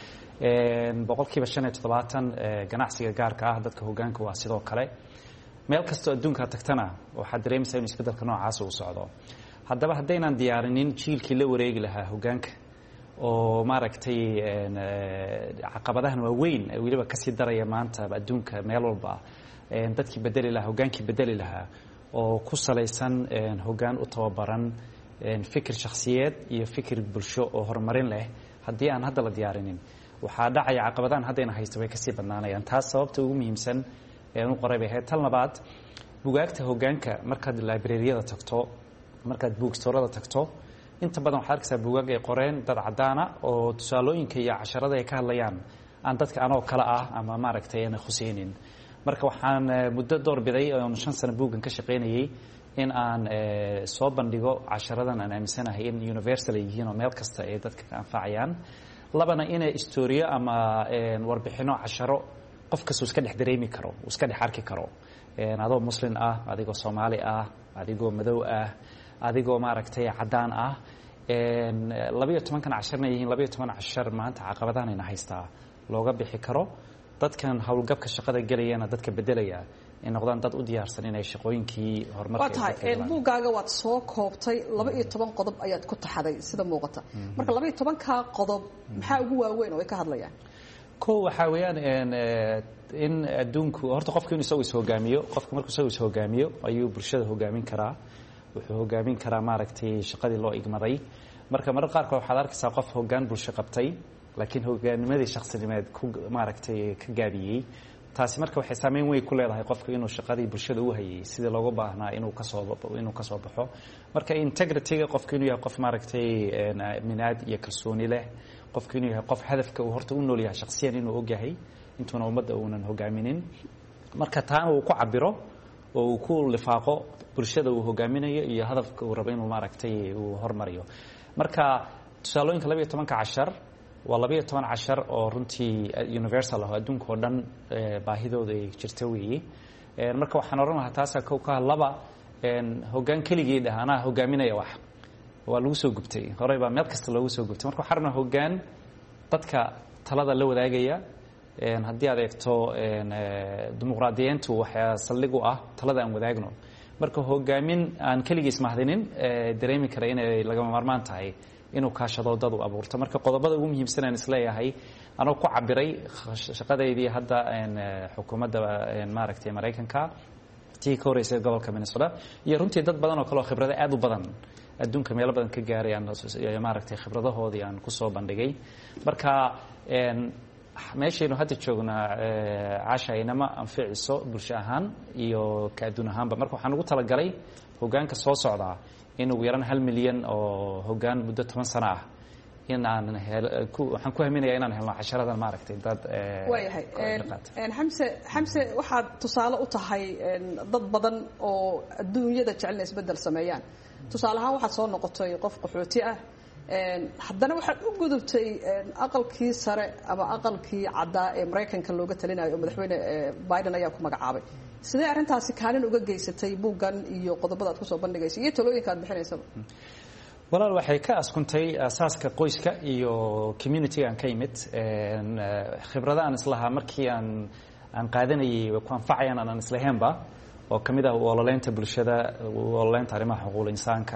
75% ganacsiga gaarka ah, dadka hoggaanka waa sidoo kale. meel kastoo adduunka tagtana waxaad dareemaysaa in isbeddelka noocaas uu socdo. haddaba haddaynan diyaarinin jiilkii la wareegi lahaa hoggaanka oo maaragtay caqabadahan waaweyn weliba kasii daraya maanta adduunka meel walba, dadkii bedeli lahaa, hoggaankii bedeli lahaa oo ku salaysan hoggaan u tababaran fikir shakhsiyeed iyo fikir bulsho oo horumarin leh, haddii aan hadda la diyaarinin waxaa dhacaya caqabadahan haddayna haysto way kasii badnaanayaan. taas sababta ugu muhiimsan u qoray bay ahayd. Tan labaad, bugaagta hoggaanka markaad librariyada tagto, markaad bookstore-da tagto, inta badan waxaad arkaysaa bugaag ay qoreen dad caddaana oo tusaalooyinka iyo casharada ay ka hadlayaan aan dadka anoo kale ah ama maaragtay aan khuseynin. marka waxaan muddo doorbiday oon 5 sano buuggan ka shaqaynayay in aan soo bandhigo casharadan aan aaminsanahay in universal ay yihiin oo meel kasta ay dadka ka anfacayaan. labana inay istoriyo ama warbixino casharo qof kasta iska dhex dareemi karo, iska dhex arki karo, adoo muslim ah, adigoo Soomaali ah, adigoo madow ah, adigoo maaragtay caddaan ah. 12 casharna yihiin 12 cashar maanta caqabadahan ayna haystaa looga bixi karo. dadkan howlgabka shaqada gelayana dadka bedelaya in noqdaan dad u diyaarsan inay shaqooyinkii horumarka waa tahay buuggaaga waad soo koobtay 12 qodob ayaad ku taxaday sida muuqata. marka 12ka qodob maxaa ugu waaweyn oo ay ka hadlayaan? waxaa weeyaan in adduunku horta qofku inuu isagu is-hogaamiyo. qofku markuu isagu is-hogaamiyo ayuu bulshada hogaamin karaa, wuxuu hogaamin karaa maaragtay shaqadii loo igmaday. marka marar qaarkood waxaad arkaysaa qof hoggaan bulsho qabtay laakiin hoggaanimadii shakhsinimeed ku maaragtay ka gaabiyey. taasi marka waxay saameyn weyn ku leedahay qofku inuu shaqadii bulshada u hayay sidii looga baahnaa inuu ka soo baxo. marka integrity-ga qofku inuu yahay qof maaragtay minaad iyo kalsooni leh, qofku inuu yahay qof hadafka uu horta u nool yahay shakhsiyan inuu og yahay intuuna ummadda uunan hogaaminin. marka taana uu ku cabiro oo uu ku lifaaqo bulshada uu hogaaminayo iyo hadafka uu rabo inuu maaragtay uu hormariyo. marka tusaalooyinka 12 cashar waa 12 cashar oo runtii universal ah, adduunka oo dhan baahidooda ay jirta weeye. marka waxaan oran lahaa taasa ka laba hoggaan keligeed ah anaa hogaaminaya wax waa lagu soo gubtay, horey baa meel kasta loogu soo gubtay. marka waxaan rabnaa hoggaan dadka talada la wadaagaya. haddii aad eegto dimuqraadiyiintu waxaa saldhig u ah talada aan wadaagno. marka hogaamin aan keligiis mahdinin dareemi kara inay lagama maarmaan tahay inuu kaashado dad u abuurto. marka qodobada ugu muhiimsan aan isleeyahay anoo ku cabiray shaqadeydii hadda xukuumadda maaragtay Maraykanka tii ka horeysay gobolka Minnesota iyo runtii dad badan oo kale oo khibrado aad u badan adduunka meelo badan ka gaarayaan maaragtay khibradahoodii aan ku soo bandhigay. marka meeshaynu hadda joognaa caasha inama anficiso bulsho ahaan iyo ka adduun ahaanba. marka waxaan ugu talagalay hoggaanka soo socdaa in ugu yaraan 1 milyan oo hoggaan muddo 10 sano ah in aan waxaan ku haminayaa inaan helno casharadan maaragtay dad waayahay. xamse waxaad tusaale u tahay dad badan oo adduunyada jecel inay isbeddel sameeyaan. tusaale ahaan waxaad soo noqotay qof qaxooti ah, haddana waxaad u gudubtay aqalkii sare ama aqalkii caddaa ee Maraykanka looga talinayo oo madaxweyne Biden ayaa ku magacaabay. sidee arrintaasi kaalin uga geysatay buuggan iyo qodobada aad ku soo bandhigayso iyo talooyinka aad bixinaysaba? walaal waxay ka askuntay asaaska qoyska iyo community aan ka yimid. khibrada aan islahaa markii aan qaadanayay ku anfacayaan aan islahaynba oo kamid ah ololeynta bulshada, ololeynta arrimaha xuquuqul insaanka,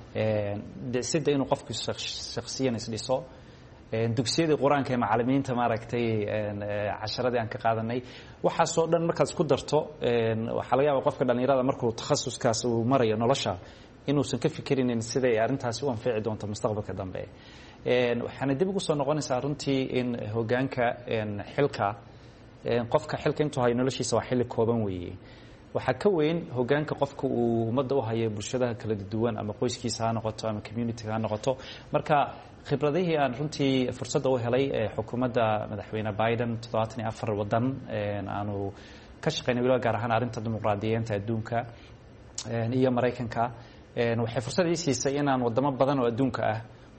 sida inuu qofku shakhsiyan isdhiso, dugsiyada quraanka ee macallimiinta maaragtay casharadii aan ka qaadanay. waxaasoo dhan markaad isku darto waxaa laga yaabaa qofka dhalinyarada markuu takhasuskaas uu marayo nolosha inuusan ka fikirinin siday arrintaasi u anfici doonto mustaqbalka dambe. waxaana dib ugu soo noqonaysaa runtii in hoggaanka xilka qofka xilka intuu hayo noloshiisa waa xilli kooban weeye. waxaa ka weyn hoggaanka qofka uu ummadda u hayo bulshadaha kala duwan ama qoyskiisa ha noqoto ama community-ga ha noqoto. marka khibradihii aan runtii fursadda u helay xukuumadda madaxweyne Biden 74 wadan aanu ka shaqeynay weliba gaar ahaan arrinta dimuqraadiyiinta adduunka iyo Maraykanka waxay fursad ii siisay inaan wadamo badan oo adduunka ah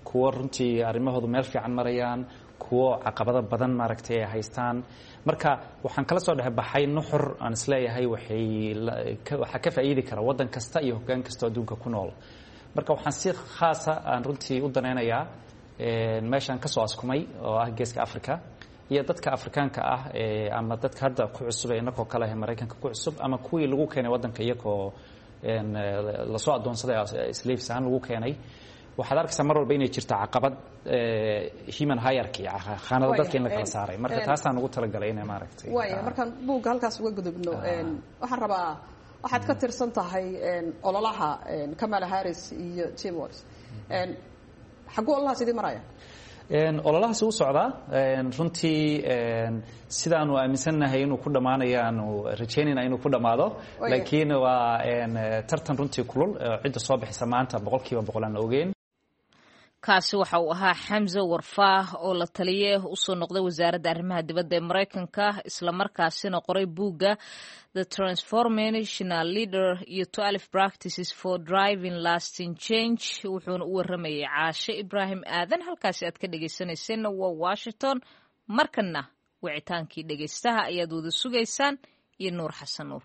kuwo runtii arrimahoodu meel fiican marayaan, kuwo caqabado badan maaragtay ay haystaan. marka waxaan kala soo dhexbaxay nuxur aan isleeyahay waxaa ka faa'iidi kara waddan kasta iyo hoggaan kasta adduunka ku nool. marka waxaan si khaasa aan runtii u danaynayaa meeshaan ka soo askumay oo ah geeska Afrika iyo dadka Afrikaanka ah ama dadka hadda ku cusub ee inakoo kale ah Mareykanka ku cusub ama kuwii lagu keenay waddanka iyagoo la soo adoonsaday slaves aan lagu keenay. waxaad arkaysaa mar walba inay jirto caqabad human hierarchy khaanada dadka in la kala saaray. marka taasaan ugu talagalay inay maaragtay waaya markaan buugga halkaas uga gudubno waxaan rabaa waxaad ka tirsan tahay ololaha Kamala Harris iyo Tim Walz xaguu ololahaas idin maraya? ololahaas u socdaa runtii sidaanu aaminsannahay inuu ku dhamaanayaanu rajaynayna inuu ku dhamaado, laakiin waa tartan runtii kulul cidda soo bixisa maanta 100% aan ogeyn. kaasi waxa uu ahaa Xamse Warfaah oo la taliye u soo noqday wasaaradda arrimaha dibadda ee Mareykanka isla markaasina qoray buugga The Transformational Leader iyo 12 Practices for Driving Lasting Change. wuxuuna u waramayay Caashe Ibraahim Aadan. halkaasi aad ka dhageysanayseena waa Washington. markana wicitaankii dhageystaha ayaad wada sugaysaan iyo Nuur Xasan Nuur.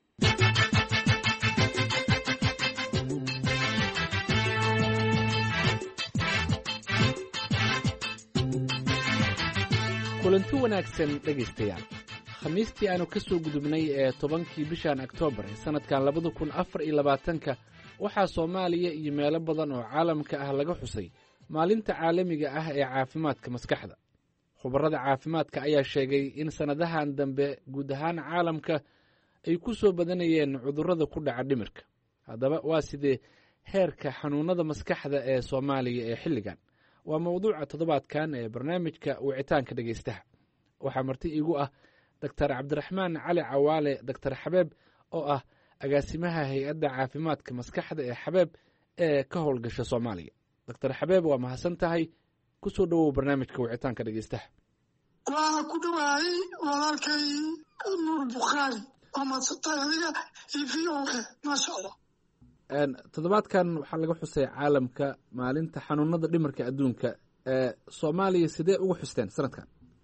kulanti wanaagsan dhegaystayaal. khamiistii aanu ka soo gudubnay ee 10kii bishan Oktoobar ee sanadkan 2024 waxaa Soomaaliya iyo meelo badan oo caalamka ah laga xusay maalinta caalamiga ah ee caafimaadka maskaxda. khubarada caafimaadka ayaa sheegay in sanadahan dambe guud ahaan caalamka ay ku soo badanayeen cudurrada ku dhaca dhimirka. haddaba waa sidee heerka xanuunada maskaxda ee Soomaaliya ee xilligan? waa mawduuca toddobaadkan ee barnaamijka wicitaanka dhegaystaha. waxaa marti iigu ah Dr. Cabdiraxmaan Cali Cawaale Dr. Xabeeb oo ah agaasimaha hay-adda caafimaadka maskaxda ee Xabeeb ee ka howlgasha Soomaaliya. Dr. Xabeeb waa mahadsan tahay, ku soo dhawow barnaamijka wicitaanka dhegaystaha. waa ku dhawaay walaalkay Nuur Bukhaari oo madsantay adiga iyo maasha Allah. toddobaadkan waxaa laga xusay caalamka maalinta xanuunada dhimirka adduunka. Soomaaliya sidee ugu xusteen sanadkan?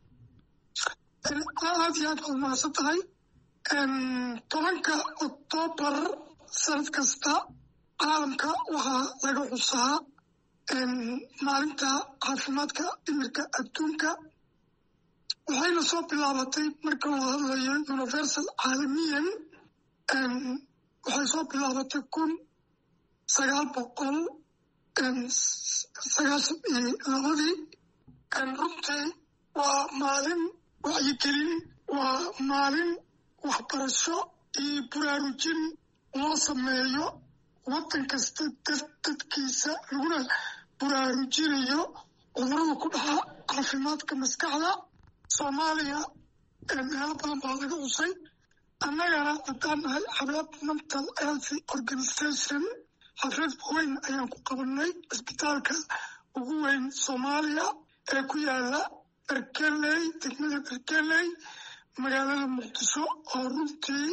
aad iyo aad baad mahadsan tahay. 10 Oktoobar sanad kasta caalamka waxaa laga xusaa maalinta caafimaadka dhimirka adduunka. waxayna soo bilaabatay marka la hadlayo universal caalamiyan waxay soo bilaabatay 1992. runtii waa maalin wacyigelin, waa maalin waxbarasho iyo baraarujin loo sameeyo waddan kasta dadkiisa laguna baraarujinayo cudurrada ku dhaca caafimaadka maskaxda. Soomaaliya meelo badan baa laga xusay. annagana haddaan nahay Xabeeb Mental Health Organization xaflad weyn ayaan ku qabanay isbitaalka ugu weyn Soomaaliya ee ku yaala Berkeley, degmada Berkeley, magaalada Muqdisho, oo runtii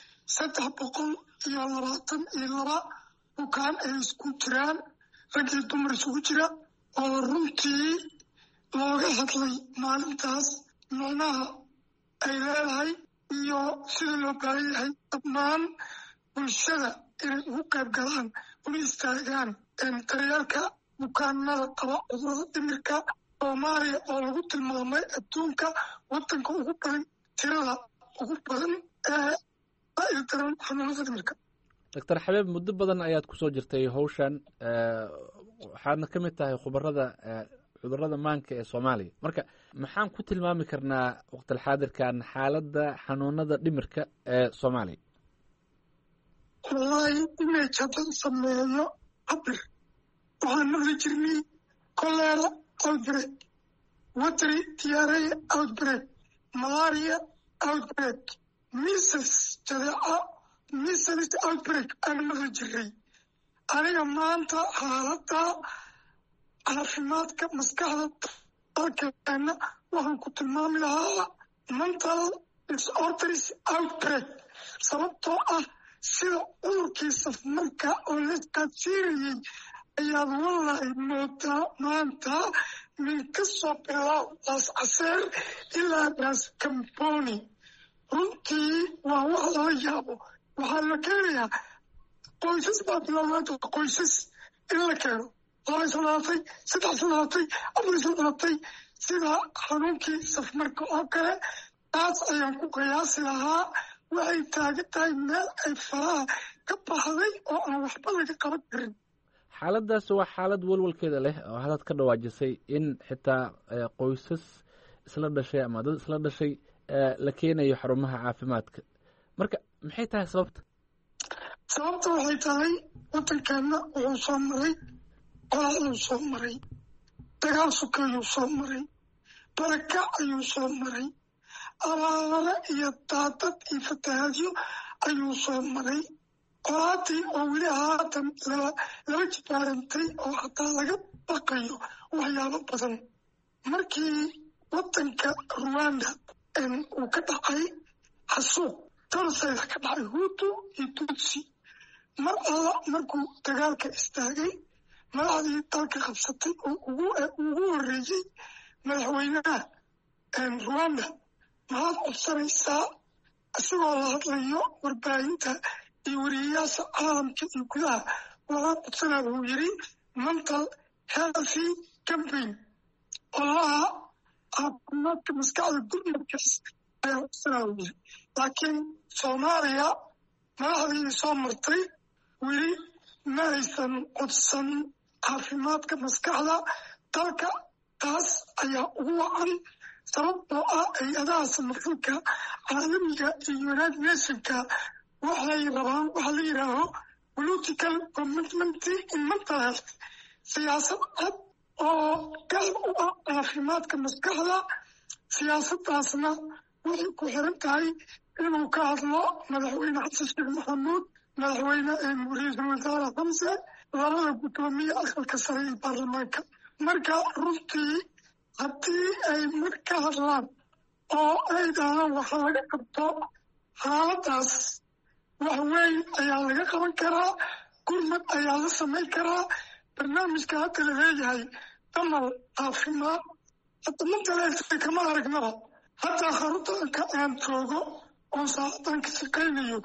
322 bukaan ay isku jiraan, rag iyo dumar isugu jira, oo runtii looga hadlay maalintaas macnaha ay leedahay iyo sida loo baahan yahay dhammaan bulshada inay ugu qayb galaan una istaagaan daryeelka bukaanada qaba cudurrada dhimirka. Soomaaliya oo lagu tilmaamay adduunka waddanka ugu badan, tirada ugu badan ee daran xanuunada dhimirka. Dr. Xabeeb, muddo badan ayaad ku soo jirtay hawshan, waxaadna ka mid tahay khubarada cudurrada maanka ee Soomaaliya. marka maxaan ku tilmaami karnaa waqti xaadirkan xaaladda xanuunada dhimirka ee Soomaaliya? wallahi image haddaan sameeyo cabir waxaan maqli jirnay cholera outbreak, watery diarrhea outbreak, malaria outbreak, measles jadeeco measles outbreak aan maqli jirnay. aniga maanta xaaladda caafimaadka maskaxda dalkeena waxaan ku tilmaami lahaa mental disorders outbreak, sababtoo ah sida cudurkii safmarka oo la isqaadsiinayay ayaad wallahi moodaa maanta min ka soo bilaab laas caseer ilaa laas kamboni runtii waa wax lala yaabo waxaa la keenayaa qoysas baa bilowmaanta qoysas in la keeno 2 sanaatay 3 sanaatay 4 sanaatay sida xanuunkii safmarka oo kale taas ayaan ku qiyaasi lahaa waxay taagan tahay meel ay faraha ka baxday oo aan waxba laga qaban karin xaaladaas waa xaalad walwalkeeda leh oo hadad ka dhawaajisay in xitaa qoysas isla dhashay ama dad isla dhashay la keenayo xarumaha caafimaadka marka maxay tahay sababta waxay tahay wadankeena wuxuu soo maray qolaaduu soo maray dagaal sukeeyuu soo maray barakac ayuu soo maray abaare iyo daadad iyo fatahaadyo ayuu soo maray qolaadii oo weli haatan lala jibaarantay oo hataa laga baqayo waxyaabo badan markii wadanka Rwanda uu ka dhacay xasuuq tarsayda ka dhacay Hutu iyo Tutsi mar alla markuu dagaalka istaagay madaxdii dalka qabsatay oo ugu horeeyay madaxweynaha Rwanda maxaad codsanaysaa isagoo la hadlayo warbaahinta iyo wariyayaasha caalamka iyo gudaha waxaan codsanaa uu yiri mental healthy campaign olaha caafimaadka maskaxda gurmadkaas ayaa codsanaa uu yiri laakiin Soomaaliya madaxdii soo martay weli ma aysan codsan caafimaadka maskaxda dalka taas ayaa ugu wacan sababtoo ah hay-adaha samafalka caalamiga iyo United Nationska waxay rabaan waxa la yidhaaho political commitment in mental health siyaasad cad oo gaar u ah caafimaadka maskaxda siyaasaddaasna waxay ku xiran tahay inuu ka hadlo madaxweyne xasan sheekh maxamuud madaxweyne ra-iisul wasaare xamse labada guddoomiye aqalka sare ee baarlamaanka marka runtii haddii ay mar ka hadlaan oo ay dhahdaan waxa laga qabto xaaladaas wax weyn ayaa laga qaban karaa gurmad ayaa la samayn karaa barnaamijka hadda la leeyahay damal caafimaad hadda mantaleelta kama aragnaba hadda xaruntanka aan joogo oo saacadan ka shaqaynayo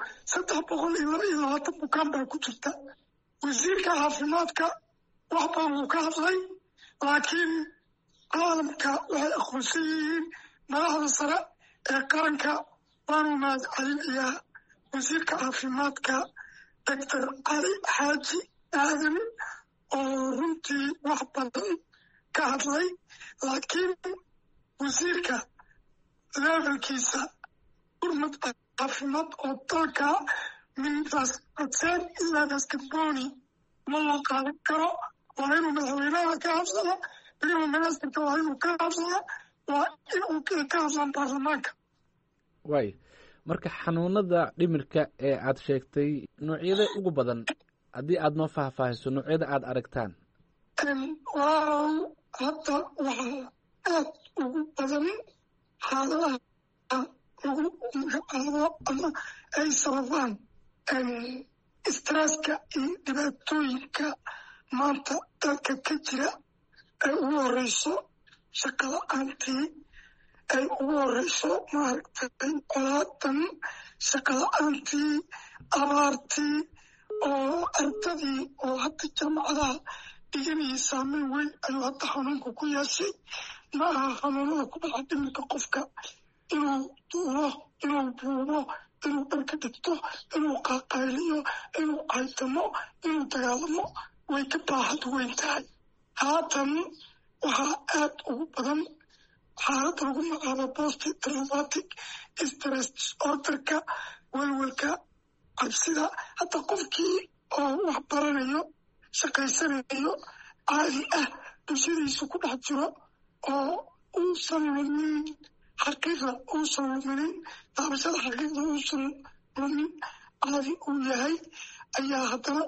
322 bukaan baa ku jirta wasiirka caafimaadka wax badan wuu ka hadlay laakiin caalamka waxay aqoonsan yihiin madaxda sare ee qaranka waanu mahadcelinayaa wasiirka caafimaadka doctor cali xaaji aadan oo runtii wax badan ka hadlay laakiin wasiirka levelkiisa gurmad caafimaad oo dalka min raas cadseen ilaa raas kamboni ma loo qaadan karo waa inuu madaxweynaha ka hadlaa weliba ministarka waa inuu ka hadlaa waa inuu ka hadlaan baarlamaanka waay marka xanuunada dhimirka ee aad sheegtay noocyada ugu badan haddii aad noo faahfaahiso noocyada aad aragtaan waaw hadda waxaa aad ugu badan xaaladaha lagu magacaabo ama ay sababaan stresska iyo dhibaatooyinka maanta dalka ka jira ay ugu horeyso shaqo la-aantii ay ugu horeyso maaragtay colaadan shaqo la-aantii abaartii oo ardadii oo hadda jaamacadaha dhiganayay saameyn weyn ayuu hadda xanuunka ku yeeshay ma aha xanuunada ku dhaca dhimirka qofka inuu duulo inuu buubo inuu dharka dhigto inuu qaaqayliyo inuu caytamo inuu dagaalamo way ka baaxad weyn tahay haatan waxaa aad ugu badan xaalada lagu magacaabo post traumatic stress disorderka welwelka cabsida hadda qofkii oo wax baranayo shaqaysanayo caadi ah bulshadiisu ku dhex jiro oo uusan lumin xaqiiqa uusan luminin daabashada xaqiiqda uusan lumin caadi uu yahay ayaa haddana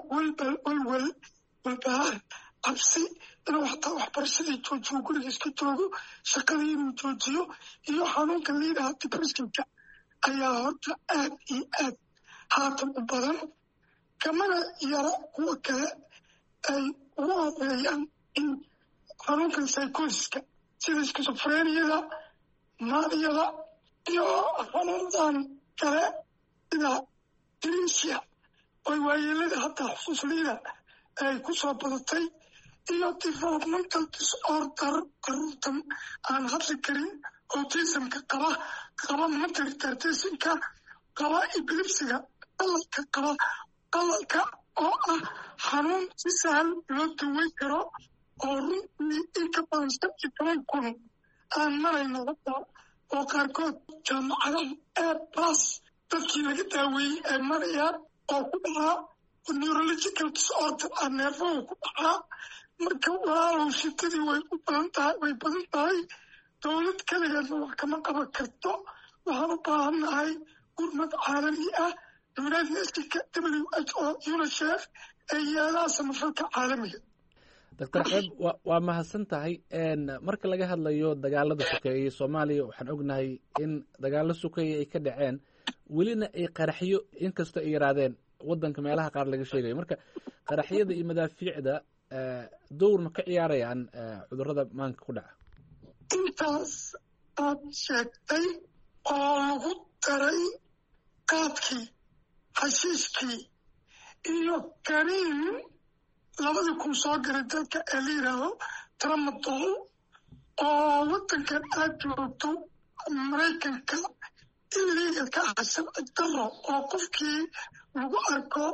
walbahaar cabsi inuu hataa waxbarashadii joojiyo guriga iska joogo shaqadii inuu joojiyo iyo xanuunka liidaha depressionka ayaa horta aad iyo aad haatan u badan kamana yara kuwa kale ay uga horeeyaan in xanuunkan psychosiska sida skisofreniyada, maaniyada iyo xanuundan kale sida dementia oo waayeelada hataa xusuusliyada ay ku soo badatay iyo developmental disorder caruurtan aan hadli karin autismka qaba mental retardation-ka qaba epilepsiga qalalka oo ah xanuun si sahal loo daweyn karo oo runtii in ka badan 17,000 aan marayno hadda oo qaarkood jaamacadaha plus dadkii laga daaweeyey ay marayaan oo ku dhacaa neurological disorder aan neerfahu ku dhacaa. marka walaalow shitadii way badan tahay dowlad kaligeedna wax kama qaban karto. waxaan u baahannahay gurmad caalami ah, United Nationska, WHO, UNICEF ee yeelaha samafalka caalamiga. doctor xeeb waa mahadsan tahay. marka laga hadlayo dagaalada sokeeye Soomaaliya waxaan ognahay in dagaalo sokeeye ay ka dhaceen welina ay qaraxyo inkastoo ay yaraadeen wadanka meelaha qaar laga sheegayo. marka qaraxyada iyo madaafiicda dowr ma ka ciyaarayaan cudurrada maanka ku dhaca? intaas aad sheegtay oo lagu daray qaadkii, xashiishkii iyo kaniin 2000 soo garay dalka ee la yidhaahdo tramadol oo wadankan aad joogto Maraykanka illegal ka ah sharci darro oo qofkii lagu arko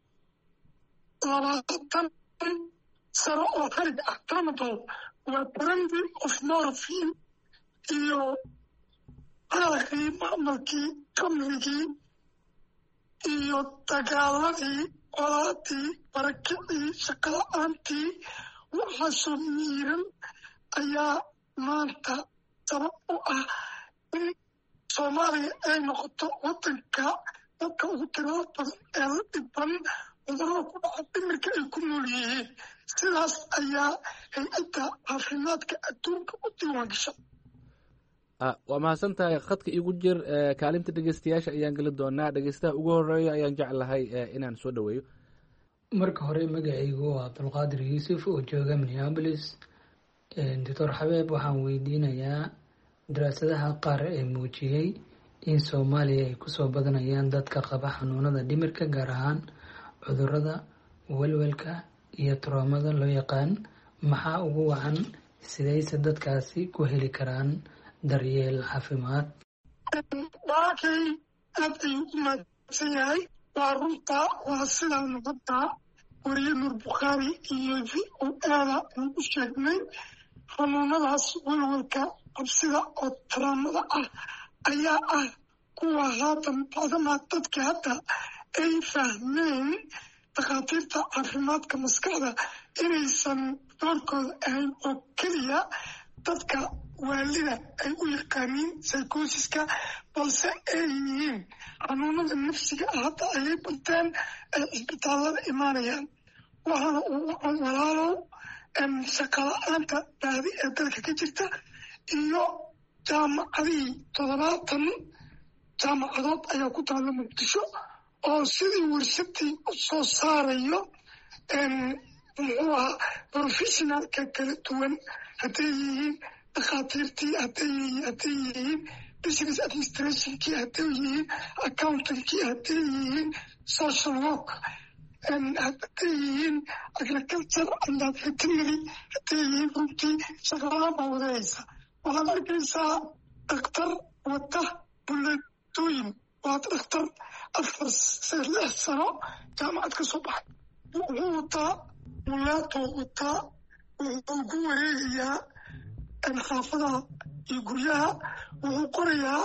20 sano oo xarig ah. Tramadol waa brandy of morphine iyo qalaqii macmalkii kamrigii iyo dagaaladii colaadii barakicii shaqala-aantii waxaasoo miiran ayaa maanta sabab u ah in Soomaaliya ay noqoto wadanka dadka ugu tirada badan ee la dhiban cudurrada ku dhaca dhimirka ay ku nool yihiin. sidaas ayaa hay-adda caafimaadka adduunka u diiwaan gasha. waa mahadsan tahay. khadka igu jir kaalinta dhegeystayaasha ayaan geli doonaa. dhegeystaha ugu horeeya ayaan jeclahay inaan soo dhaweeyo. marka hore magacaygu waa Abdulqaadir Yuusuf oo jooga Minneapolis. doctor Xabeeb waxaan weydiinayaa daraasadaha qaar ee muujiyey in Soomaaliya ay kusoo badanayaan dadka qaba xanuunada dhimirka gaar ahaan cudurrada walwalka iyo traumada loo yaqaan. maxaa ugu wacan? sidayse dadkaasi ku heli karaan daryeel caafimaad? waakay aad ayuu u mahadsan yahay. waa runta, waa sidaa nabadda wariye Nuur Bukhaari iyo VOA-da aan u sheegnay. xanuunadaas walwalka cabsida oo traumada ah ayaa ah kuwa haatan bacdamaa dadka hadda ay fahmeen dhakhaatiirta caafimaadka maskaxda inaysan doorkooda ahayn oo keliya dadka waalida ay u yaqaaniin psychosiska, balse ay yihiin xanuunada nafsiga ah hadda ayay barteen ay cisbitaallada imaanayaan. waxaana uu wacan walaalow shaqala-aanta baadi ee dalka ka jirta iyo jaamacadihii 70 jaamacadood ayaa ku taalla Muqdisho oo sidii warshadii u soo saarayo muxuu ahaa professionalka kala duwan, hadday yihiin dhakhaatiirtii, hadday yihiin business administrationkii, hadday yihiin accountankii, hadday yihiin social work, hadday yihiin agriculture and veterinary, hadday yihiin runtii shaqalaan baa wadayaysa. waxaad arkaysaa dhakhtar wata buleetooyin, waa dhakhtar 6 sano jaamacad ka soo baxay. wuxuu wataa buleetoo wataa, wuxuu ku wareegayaa xaafadaha iyo guryaha, wuxuu qorayaa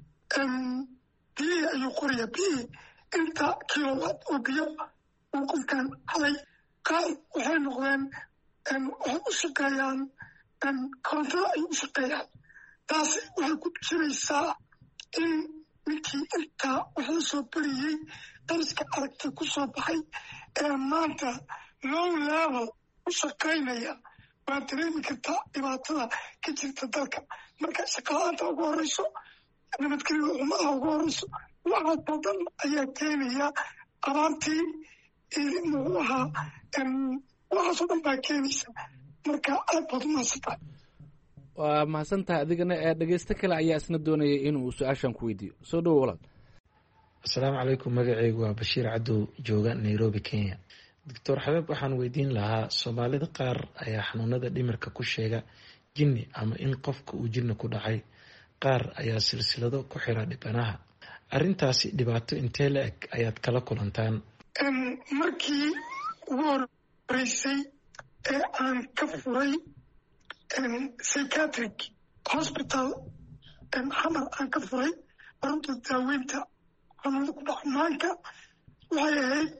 biyihii ayuu qorayaa biyihii inta kilowatt oo biyo uu qofkan halay. qaar waxay noqdeen waxay u shaqeeyaan korontada ay u shaqeeyaan. taasi waxay ku tusinaysaa in ninkii intaa wax la soo bariyey dariska aragtay ku soo baxay ee maanta low level u shaqaynaya. waa dareemi kartaa dhibaatada ka jirta dalka. marka shaqala-aanta ugu horeyso, nabadgelyo xumaha ugu horeyso, waxaas badan ayaa keenaya abaartii muxuu ahaa waxaasoo dhan baa keenaysa. marka aad baad u mahadsantahay. waa mahadsantahay adigana. dhegeysto kale ayaa isna doonayay inuu su-aashan ku weydiiyo. soo dhowo walaal. asalaamu calaykum, magacaygu waa Bashiir Cadow, jooga Nairobi, Kenya. doctor Xabeeb, waxaan weydiin lahaa, soomaalida qaar ayaa xanuunada dhimirka ku sheega jinni ama in qofka uu jinni ku dhacay. qaar ayaa silsilado ku xira dhibanaha. arrintaasi dhibaato intee la eg ayaad kala kulantaan? markii ugu horeysay ee aan ka furay psychiatric hospital xamar aan ka furay xarunta daaweynta xanuunada ku dhaca maanka, waxay ahayd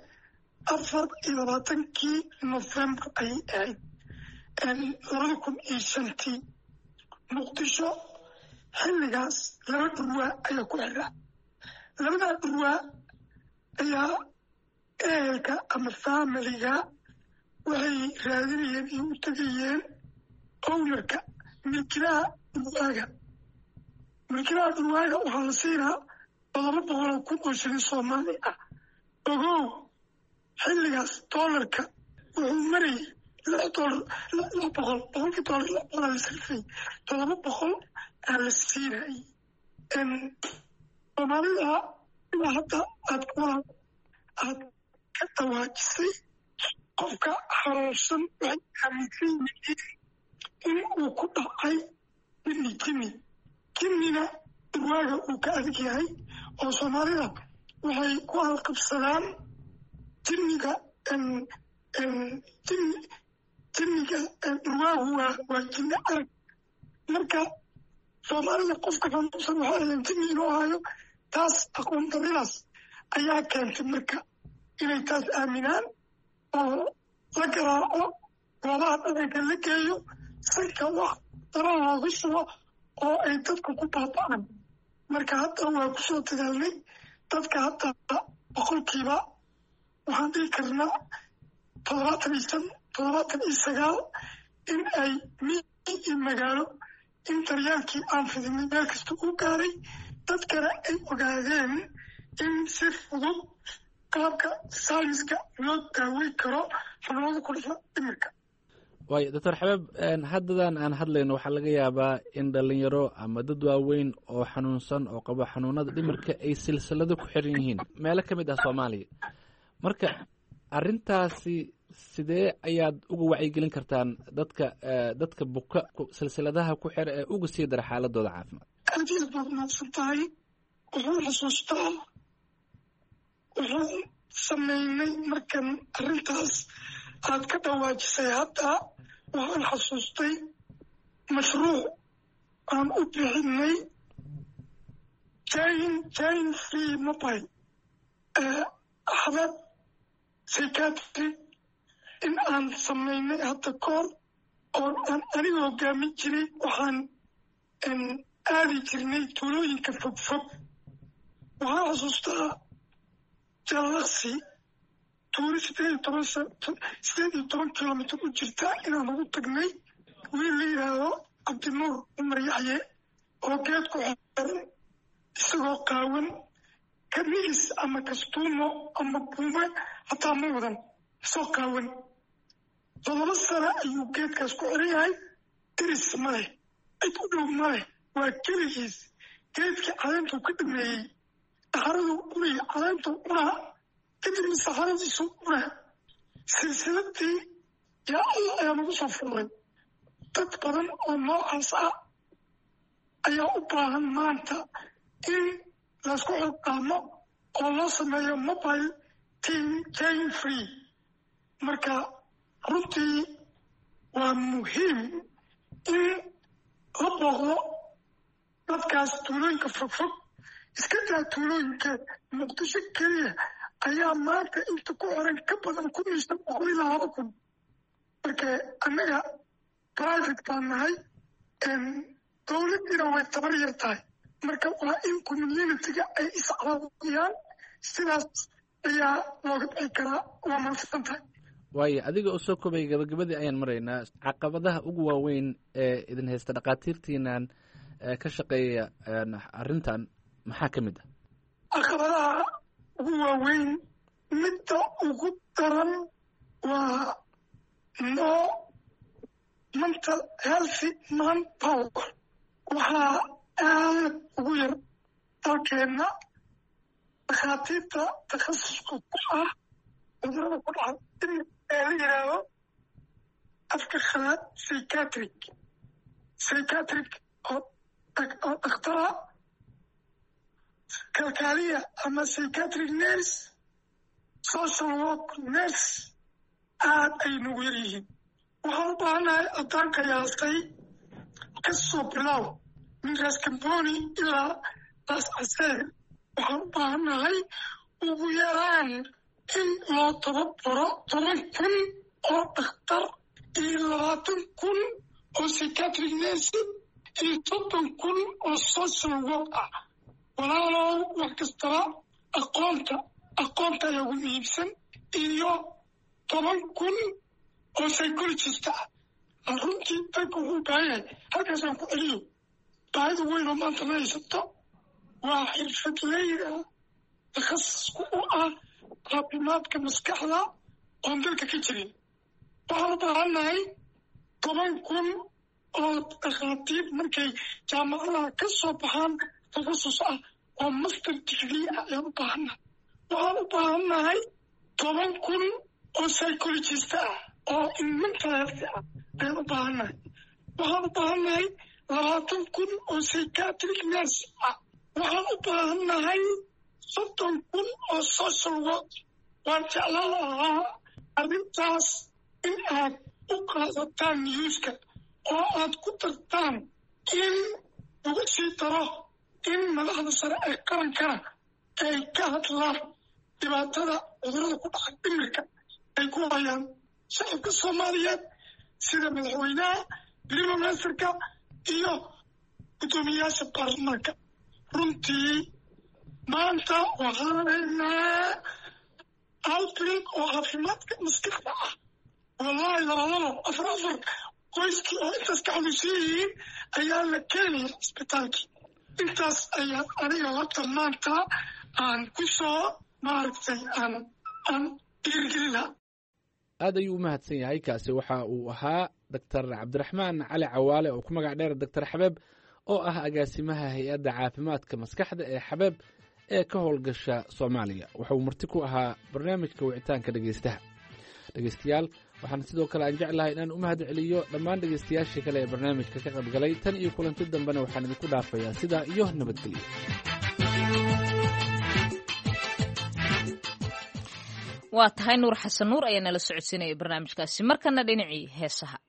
24 November ayay ahayd 2005 muqdisho. xilligaas 2 dhurwaa ayaa ku xira. 2 dhurwaa ayaa ehelka ama faamiliga waxay raadinayeen iyo u tegayeen ownerka milkilaha dhurwaaga. milkilaha dhurwaaga waxaa la siinaa 700 kun oo shilin Soomaali ah. ogow xilligaas doolarka wuxuu marayay $600. boqolkii doolar la sarfay 700 aa la siinayay. Soomaalida ilaa hadda aad ka dawaajisay qofka xanuunsan waxay aaminsan yihiin in uu ku dhacay jinnina dhurwaaga uu ka adag yahay, oo Soomaalida waxay ku halqabsadaan jinniga dhurwaagu waa jinni arag. marka Soomaalida qofka xanuunsan waxay ahayn jinni inuu hayo. taas aqoon darridaas ayaa keentay marka inay taas aaminaan oo la garaaco, goobaha dhaqanka la geeyo, sanka wax daran looga shubo oo ay dadku ku baaba'aan. marka hadda waa ku soo dadaalnay. dadka hadda boqolkiiba waxaan dhihi karnaa 79 in ay miyi magaalo in daryaalkii aan fidinay meel kasta u gaaray. dadkana ay ogaadeen in si fudud qaabka sayniska loo daaweyn karo xanuunada ku dhaca dhimirka. waayo doctor Xabeeb, haddadan aan hadlayno waxaa laga yaabaa in dhalinyaro ama dad waaweyn oo xanuunsan oo qabo xanuunada dhimirka ay silsilado ku xiran yihiin meelo ka mid ah Soomaaliya. marka arrintaasi sidee ayaad uga wacyigelin kartaan dadka buka silsiladaha ku xira ee uga sii dara xaaladooda caafimaad? aad iyo aad baad mahadsan tahay. waxaan xasuustaa waxaan sameynay markan arrintaas aad ka dhawaajisay hadda. waxaan xasuustay mashruuc aan u bixinay Chain Free Mobile Xabeeb psychiatric in aan sameynay hadda koor oo aan aniga hogaamin jiray. waxaan aadi jirnay tuulooyinka fogfog. waxaan xasuustaa Jalaaqsi tuulo 18 kilomitr u jirta inaan ugu tagnay wiil la yidhaahdo Cabdinuur Cumar Yaxye oo geed ku xiran isagoo qaawan, kamiis ama kastuumo ama buume hataa ma wadan, isagoo qaawan. 7 sano ayuu geedkaas ku xiran yahay. diris ma leh, cid u dhow ma leh, waa keligiis. geedkii caleentuu ka dhameeyey, saxaraduu cunaya, caleentuu cunaa, kadibna saxaradiisu cunaa. silsiladii yaa alla ayaa nagu soo furay. dad badan oo noocaas ah ayaa u baahan maanta in laysku xilqaamo oo loo sameeyo mobile chain free. marka runtii waa muhiim in la booqdo dadkaas tuulooyinka fogfog. iska daa tuulooyinka muqdisho keliya ayaa maanta inta ku xiran ka badan 1,200. marka annaga private baan nahay, dowladdiina way tabar yar tahay. marka waa in communitiga ay iscaawiyaan. sidaas ayaa looga bixi karaa. waa mahadsan tahay. waayo adiga oo soo kobay gabagabadii ayaan maraynaa. caqabadaha ugu waaweyn ee idin haysta dhakhaatiirtiinan ka shaqeeya arrintan maxaa ka mid ah? caqabadaha ugu waaweyn midda ugu daran waa no mental healthy manpower waxaa aad ugu yar dalkeenna dhakhaatiirta takhasuska ku ah cudurada ku dhaca in la yidhaahdo afka khalaad psychiatric oo dakhtara kalkaaliya ama psychiatric nurse social work nurse aad ay nagu yar yihiin waxaan u baahanahay addaanka yaastay ka soo bilow min raas kamboni ilaa raas caseer waxaan u baahannahay ugu yaraan in loo tababaro 10,000 oo dhakhtar iyo 20,000 oo psychiatric nurse iyo 30,000 oo social work ah walaalow wax kastaba aqoonta ayaa ugu muhiimsan iyo 10,000 oo psychologist ah runtii dalka wuxuu baahan yahay halkaasaan ku celiyo baahida weyn oo maanta la haysato waa xirfadleyda takhasisku u ah caafimaadka maskaxda oon dalka ka jirin waxaan u baahannahay 10,000 oo dhakhaatiir markay jaamacadaha ka soo baxaan takhasus ah oo master degree ah ayaan u baahannahay waxaan u baahannahay 10,000 oo psychologist ah oo in mental health ah ayaan u baahannahay waxaan u baahannahay 20,000 oo psychiatric nurse ah waxaan u baahannahay 30,000 oo social work waan jeclaan lahaa arrintaas in aad u qaadataan newska oo aad ku dartaan in lagu sii daro in madaxda sare ee qarankana ay ka hadlaan dhibaatada cudurada ku dhaca dhimirka ay ku hayaan shacabka soomaaliyeed sida madaxweynaha prime ministerka iyo guddoomiyayaasha baarlamaanka runtii maanta waxaan haynaa outbreak oo caafimaadka maskaxda ah wallahi labadaba afar qoyskii oo intaas ka xanuunsan yihiin ayaa la keenaya cisbitaalkii intaas ayaa aniga horta maanta aan ku soo maaragtay aan dhiirigelin lahaa aad ayuu u mahadsan yahay kaasi waxa uu ahaa doctor cabdiraxmaan cali cawaale oo ku magac dheer doctor xabeeb oo ah agaasimaha hay-adda caafimaadka maskaxda ee xabeeb ee ka howlgasha soomaaliya wuxuu marti ku ahaa barnaamijka wicitaanka dhegeystayaal waxaan sidoo kale aan jeclahay inaan u mahad celiyo dhammaan dhegeystayaashii kale ee barnaamijka ka qaybgalay tan iyo kulanti dambena waxaan idinku dhaafayaa sidaa iyo nabadgelyo waa tahay nuur xasan nuur ayaa nala socodsiinaya barnaamijkaasi markana dhinacii heesaha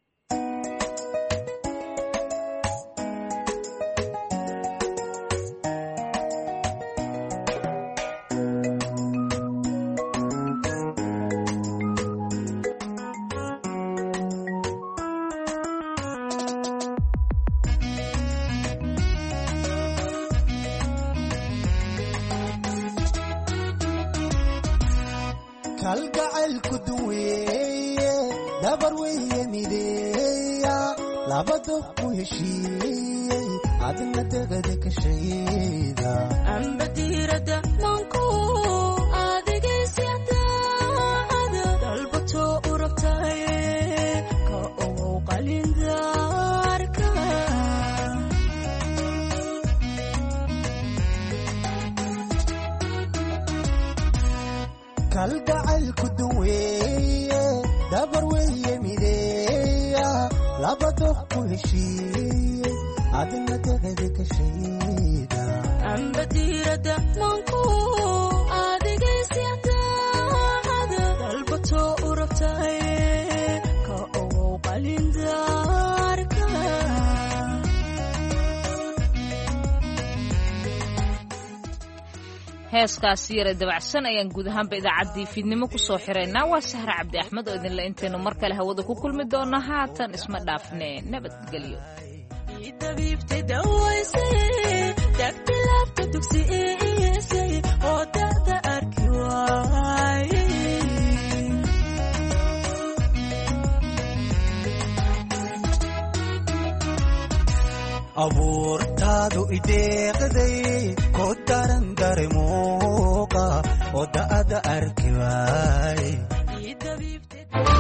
kalgacaylku duweeye dabar weye mideeya labada ku heshiiyey adna degada ka shayda amba diirada manku adigaysyadaada dalbato u rabtaye ka ogow qalindaarka kalgacaylku duweeye dabar weye mideeya labada ku heshiiyey adna degada ka shayda amba diirada manku adigaysyadaada dalbato u rabtaye ka ogow qalindaarka heeskaasi yare dabacsan ayaan guud ahaanba idaacaddii fiidnimo ku soo xiraynaa waa sahre cabdi axmed oo idinle intaynu mar kale hawada ku kulmi doonno haatan isma dhaafne nabadgelyo dabiibtay dawaysay dagti laabta dugsiisay oo da'da arki waaye abuurtaadu ideeqday ko daran daremuuqa oo da'ada arki waaye